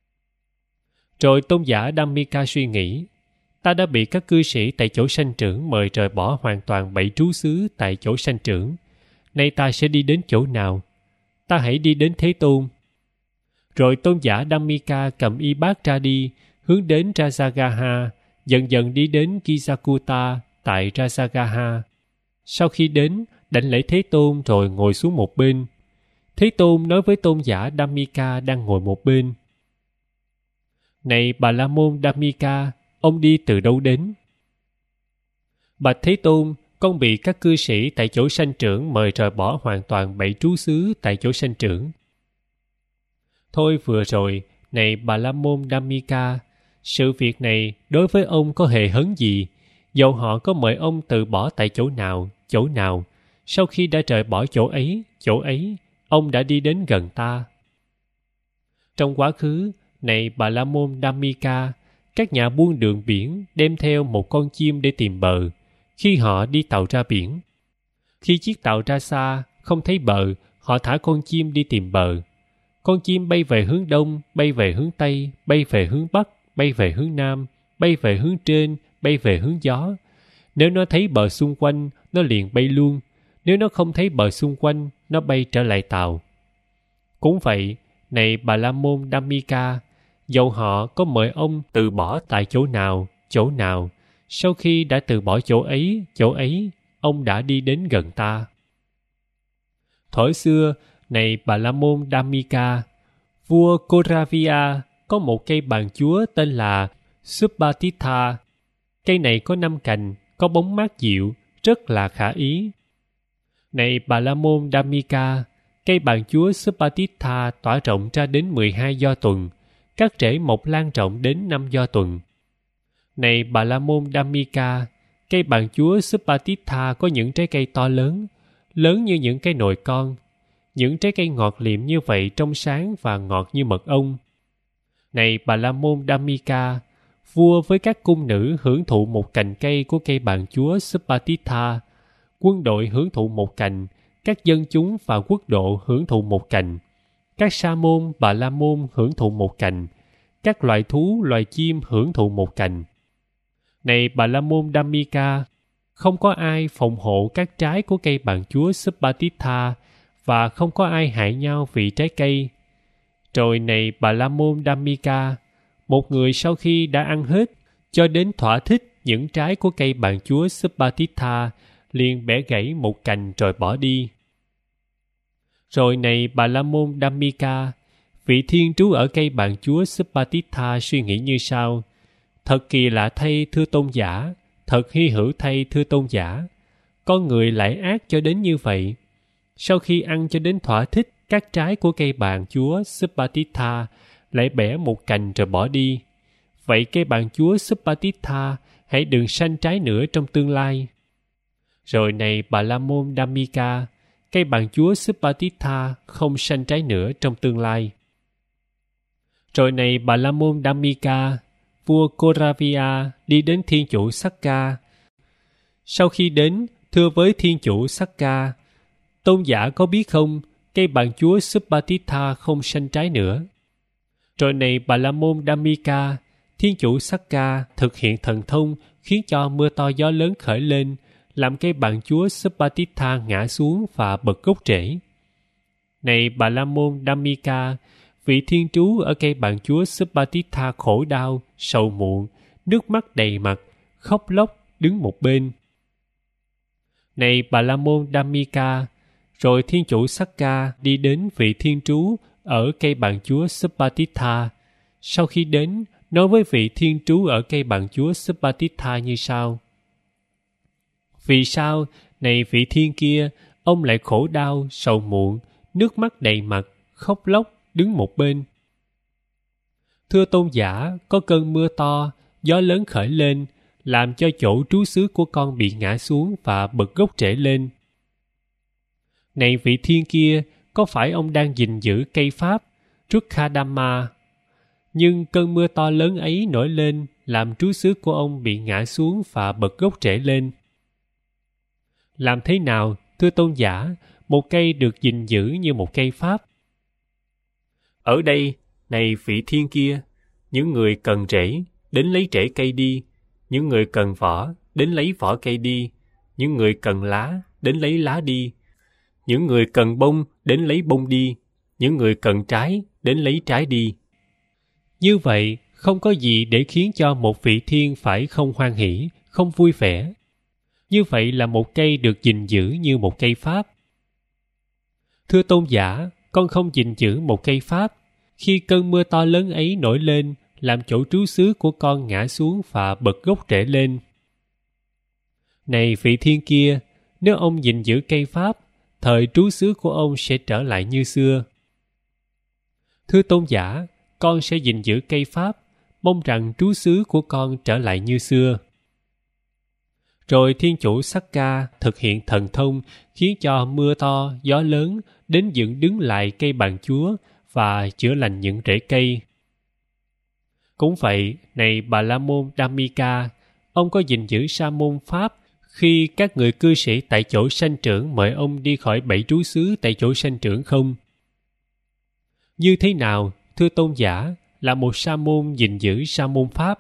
Rồi tôn giả Dhammika suy nghĩ: Ta đã bị các cư sĩ tại chỗ sanh trưởng mời rời bỏ hoàn toàn bảy trú xứ tại chỗ sanh trưởng. Nay ta sẽ đi đến chỗ nào? Ta hãy đi đến Thế Tôn. Rồi tôn giả Dhammika cầm y bát ra đi, hướng đến Rajagaha, dần dần đi đến Kisakuta tại Rajagaha. Sau khi đến, đảnh lễ Thế Tôn rồi ngồi xuống một bên. Thế Tôn nói với tôn giả Dhammika đang ngồi một bên: Này Bà La Môn Dhammika, ông đi từ đâu đến? Bạch Thế Tôn, con bị các cư sĩ tại chỗ sanh trưởng mời rời bỏ hoàn toàn bảy trú xứ tại chỗ sanh trưởng. Thôi vừa rồi, này Bà La Môn Dhammika, sự việc này đối với ông có hề hấn gì, dầu họ có mời ông từ bỏ tại chỗ nào, chỗ nào, sau khi đã rời bỏ chỗ ấy, chỗ ấy, ông đã đi đến gần ta. Trong quá khứ, này Bà La Môn Dhammika, các nhà buôn đường biển đem theo một con chim để tìm bờ, khi họ đi tàu ra biển. Khi chiếc tàu ra xa, không thấy bờ, họ thả con chim đi tìm bờ. Con chim bay về hướng đông, bay về hướng tây, bay về hướng bắc, bay về hướng nam, bay về hướng trên, bay về hướng gió. Nếu nó thấy bờ xung quanh, nó liền bay luôn. Nếu nó không thấy bờ xung quanh, nó bay trở lại tàu. Cũng vậy, này Bà La Môn Dhammika, dầu họ có mời ông từ bỏ tại chỗ nào, chỗ nào, sau khi đã từ bỏ chỗ ấy, chỗ ấy, ông đã đi đến gần ta. Thuở xưa, này Bà La Môn Dhammika, vua Koravia có một cây bàn chúa tên là Subbatitha. Cây này có năm cành, có bóng mát dịu, rất là khả ý. Này Bà La Môn Dhammika, cây bàn chúa Subbatitha tỏa rộng ra đến mười hai do tuần, các rễ mọc lan rộng đến năm do tuần. Này Bà La Môn Dhammika, cây bàn chúa Subbatitha có những trái cây to lớn, lớn như những cái nồi con. Những trái cây ngọt liệm như vậy trong sáng và ngọt như mật ong. Này Bà La Môn Dhammika, vua với các cung nữ hưởng thụ một cành cây của cây bàn chúa Subbatitha, quân đội hưởng thụ một cành, các dân chúng và quốc độ hưởng thụ một cành, các sa môn Bà La Môn hưởng thụ một cành, các loài thú, loài chim hưởng thụ một cành. Này Bà La Môn Dhammika, không có ai phòng hộ các trái của cây bàn chúa Subbatitha và không có ai hại nhau vì trái cây. Rồi này Bà La Môn Dhammika, một người sau khi đã ăn hết cho đến thỏa thích những trái của cây bàn chúa Subbatitha, liền bẻ gãy một cành rồi bỏ đi. Rồi này Bà La Môn Dhammika, vị thiên trú ở cây bàn chúa Supatitha suy nghĩ như sau: thật kỳ lạ thay thưa tôn giả, thật hy hữu thay thưa tôn giả. Con người lại ác cho đến như vậy. Sau khi ăn cho đến thỏa thích các trái của cây bàn chúa Supatitha, lại bẻ một cành rồi bỏ đi. Vậy cây bàn chúa Supatitha hãy đừng sanh trái nữa trong tương lai. Rồi này Bà La Môn Dhammika, cây bàn chúa Supatitha không sanh trái nữa trong tương lai. Rồi này Bà La Môn Dhammika, vua Koravia đi đến thiên chủ Sakka. Sau khi đến, thưa với thiên chủ Sakka: tôn giả có biết không, cây bàn chúa Supatitha không sanh trái nữa. Rồi này Bà La Môn Dhammika, thiên chủ Sakka thực hiện thần thông khiến cho mưa to gió lớn khởi lên, làm cây bàn chúa Supatitha ngã xuống và bật gốc rễ. Này Bà La Môn Dhammika, vị thiên trú ở cây bàn chúa Supatitha khổ đau, sầu muộn, nước mắt đầy mặt, khóc lóc đứng một bên. Này Bà La Môn Dhammika, rồi thiên chủ Sakka đi đến vị thiên trú ở cây bàn chúa Supatitha. Sau khi đến, nói với vị thiên trú ở cây bàn chúa Supatitha như sau: vì sao, này vị thiên kia, ông lại khổ đau, sầu muộn, nước mắt đầy mặt, khóc lóc đứng một bên? Thưa tôn giả, có cơn mưa to, gió lớn khởi lên, làm cho chỗ trú xứ của con bị ngã xuống và bật gốc rễ lên. Này vị thiên kia, có phải ông đang gìn giữ cây pháp Rukkadhamma? Nhưng cơn mưa to lớn ấy nổi lên, làm trú xứ của ông bị ngã xuống và bật gốc rễ lên. Làm thế nào, thưa tôn giả, một cây được gìn giữ như một cây pháp? Ở đây, này vị thiên kia, những người cần rễ, đến lấy rễ cây đi. Những người cần vỏ, đến lấy vỏ cây đi. Những người cần lá, đến lấy lá đi. Những người cần bông, đến lấy bông đi. Những người cần trái, đến lấy trái đi. Như vậy, không có gì để khiến cho một vị thiên phải không hoan hỷ, không vui vẻ. Như vậy là một cây được gìn giữ như một cây pháp. Thưa tôn giả, con không gìn giữ một cây pháp. Khi cơn mưa to lớn ấy nổi lên, làm chỗ trú xứ của con ngã xuống và bật gốc rễ lên. Này vị thiên kia, nếu ông gìn giữ cây pháp, thời trú xứ của ông sẽ trở lại như xưa. Thưa tôn giả, con sẽ gìn giữ cây pháp, mong rằng trú xứ của con trở lại như xưa. Rồi thiên chủ Sakka thực hiện thần thông khiến cho mưa to, gió lớn đến dựng đứng lại cây bàn chúa và chữa lành những rễ cây. Cũng vậy, này Bà La Môn Dhammika, ông có gìn giữ sa môn pháp khi các người cư sĩ tại chỗ sanh trưởng mời ông đi khỏi bảy trú xứ tại chỗ sanh trưởng không? Như thế nào, thưa tôn giả, là một sa môn gìn giữ sa môn pháp?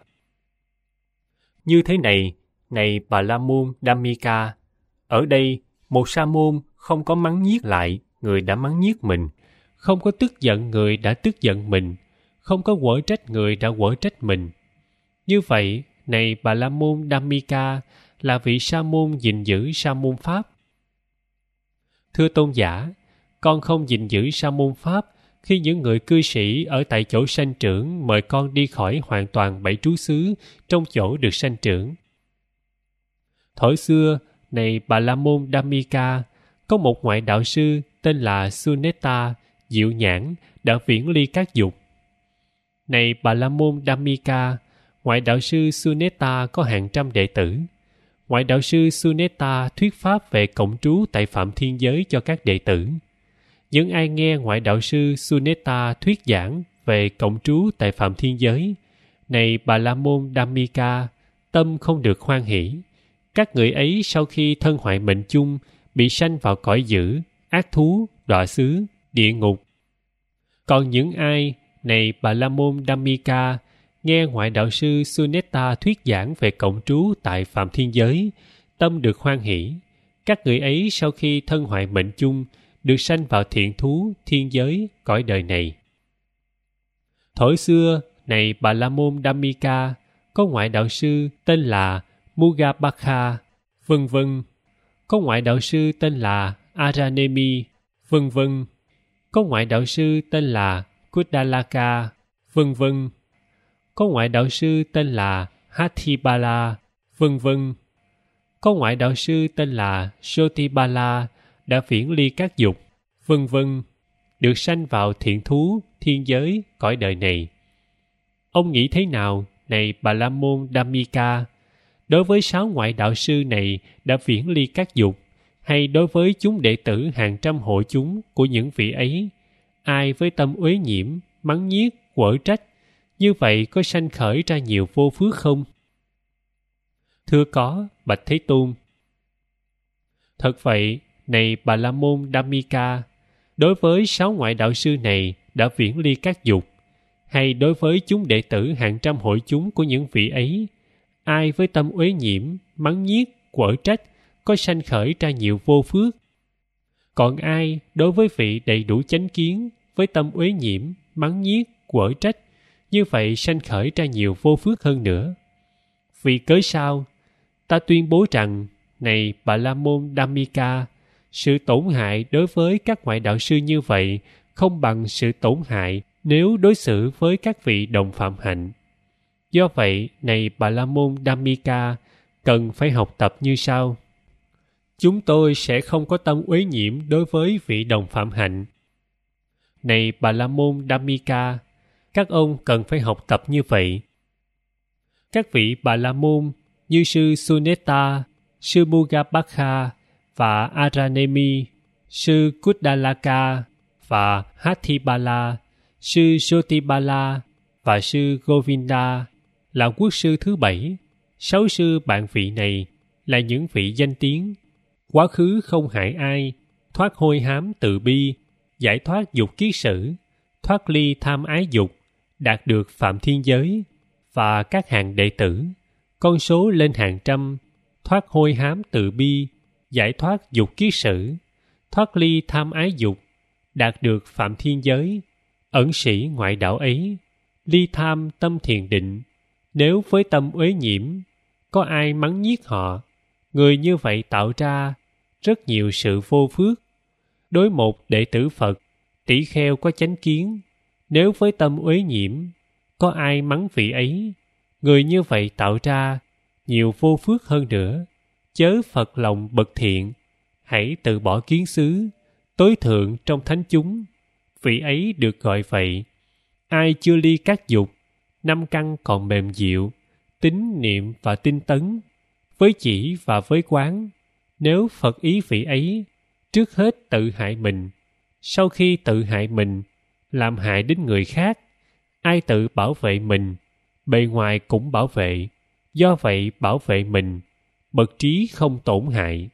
Như thế này, này Bà La Môn Dhammika, ở đây một sa môn không có mắng nhiếc lại người đã mắng nhiếc mình, không có tức giận người đã tức giận mình, không có quở trách người đã quở trách mình. Như vậy, này Bà La Môn Dhammika, là vị sa môn gìn giữ sa môn pháp. Thưa tôn giả, con không gìn giữ sa môn pháp khi những người cư sĩ ở tại chỗ sanh trưởng mời con đi khỏi hoàn toàn bảy trú xứ trong chỗ được sanh trưởng. Thuở xưa, này Bà La Môn Dhammika, có một ngoại đạo sư tên là Suneta, diệu nhãn, đã viễn ly các dục. Này Bà La Môn Dhammika, ngoại đạo sư Suneta có hàng trăm đệ tử. Ngoại đạo sư Suneta thuyết pháp về cộng trú tại Phạm Thiên Giới cho các đệ tử. Những ai nghe ngoại đạo sư Suneta thuyết giảng về cộng trú tại Phạm Thiên Giới, này Bà La Môn Dhammika, tâm không được hoan hỷ. Các người ấy sau khi thân hoại mệnh chung, bị sanh vào cõi dữ, ác thú, đọa xứ, địa ngục. Còn những ai, này Bà La Môn Dhammika, nghe ngoại đạo sư Suneta thuyết giảng về cộng trú tại Phạm Thiên Giới, tâm được hoan hỷ. Các người ấy sau khi thân hoại mệnh chung, được sanh vào thiện thú, thiên giới, cõi đời này. Thuở xưa, này Bà La Môn Dhammika, có ngoại đạo sư tên là Mugabakha, vân vân. Có ngoại đạo sư tên là Aranemi, vân vân. Có ngoại đạo sư tên là Kuddalaka, vân vân. Có ngoại đạo sư tên là Hathibala, vân vân. Có ngoại đạo sư tên là Sotibala đã viễn ly các dục, vân vân, được sanh vào thiện thú, thiên giới, cõi đời này. Ông nghĩ thế nào, này Bà La Môn Dhammika, đối với sáu ngoại đạo sư này đã viễn ly các dục, hay đối với chúng đệ tử hàng trăm hội chúng của những vị ấy, ai với tâm uế nhiễm, mắng nhiếc, quở trách, như vậy có sanh khởi ra nhiều vô phước không? Thưa có, bạch Thế Tôn. Thật vậy, này Bà La Môn Dhammika, đối với sáu ngoại đạo sư này đã viễn ly các dục, hay đối với chúng đệ tử hàng trăm hội chúng của những vị ấy, ai với tâm uế nhiễm, mắng nhiếc, quở trách, có sanh khởi ra nhiều vô phước. Còn ai đối với vị đầy đủ chánh kiến, với tâm uế nhiễm, mắng nhiếc, quở trách, như vậy sanh khởi ra nhiều vô phước hơn nữa. Vì cớ sao? Ta tuyên bố rằng, này Bà La Môn Dhammika, sự tổn hại đối với các ngoại đạo sư như vậy không bằng sự tổn hại nếu đối xử với các vị đồng phạm hạnh. Do vậy, này Bà La Môn Dhammika, cần phải học tập như sau. Chúng tôi sẽ không có tâm uế nhiễm đối với vị đồng phạm hạnh. Này Bà La Môn Dhammika, các ông cần phải học tập như vậy. Các vị Bà La Môn như sư Suneta, sư Mugabakha và Aranemi, sư Kuddalaka và Hathibala, sư Sotibala và sư Govinda là quốc sư thứ bảy. Sáu sư bạn vị này là những vị danh tiếng, quá khứ không hại ai, thoát hôi hám từ bi, giải thoát dục kiết sử, thoát ly tham ái dục, đạt được phạm thiên giới, và các hàng đệ tử, con số lên hàng trăm, thoát hôi hám từ bi, giải thoát dục kiết sử, thoát ly tham ái dục, đạt được phạm thiên giới, ẩn sĩ ngoại đạo ấy, ly tham tâm thiền định. Nếu với tâm uế nhiễm, có ai mắng nhiếc họ, người như vậy tạo ra rất nhiều sự vô phước. Đối một đệ tử Phật, tỷ kheo có chánh kiến, nếu với tâm uế nhiễm, có ai mắng vị ấy, người như vậy tạo ra nhiều vô phước hơn nữa. Chớ Phật lòng bậc thiện, hãy từ bỏ kiến xứ, tối thượng trong thánh chúng. Vị ấy được gọi vậy. Ai chưa ly các dục, năm căn còn mềm dịu, tín niệm và tinh tấn, với chỉ và với quán. Nếu Phật ý vị ấy, trước hết tự hại mình, sau khi tự hại mình, làm hại đến người khác. Ai tự bảo vệ mình, bề ngoài cũng bảo vệ. Do vậy bảo vệ mình, bậc trí không tổn hại.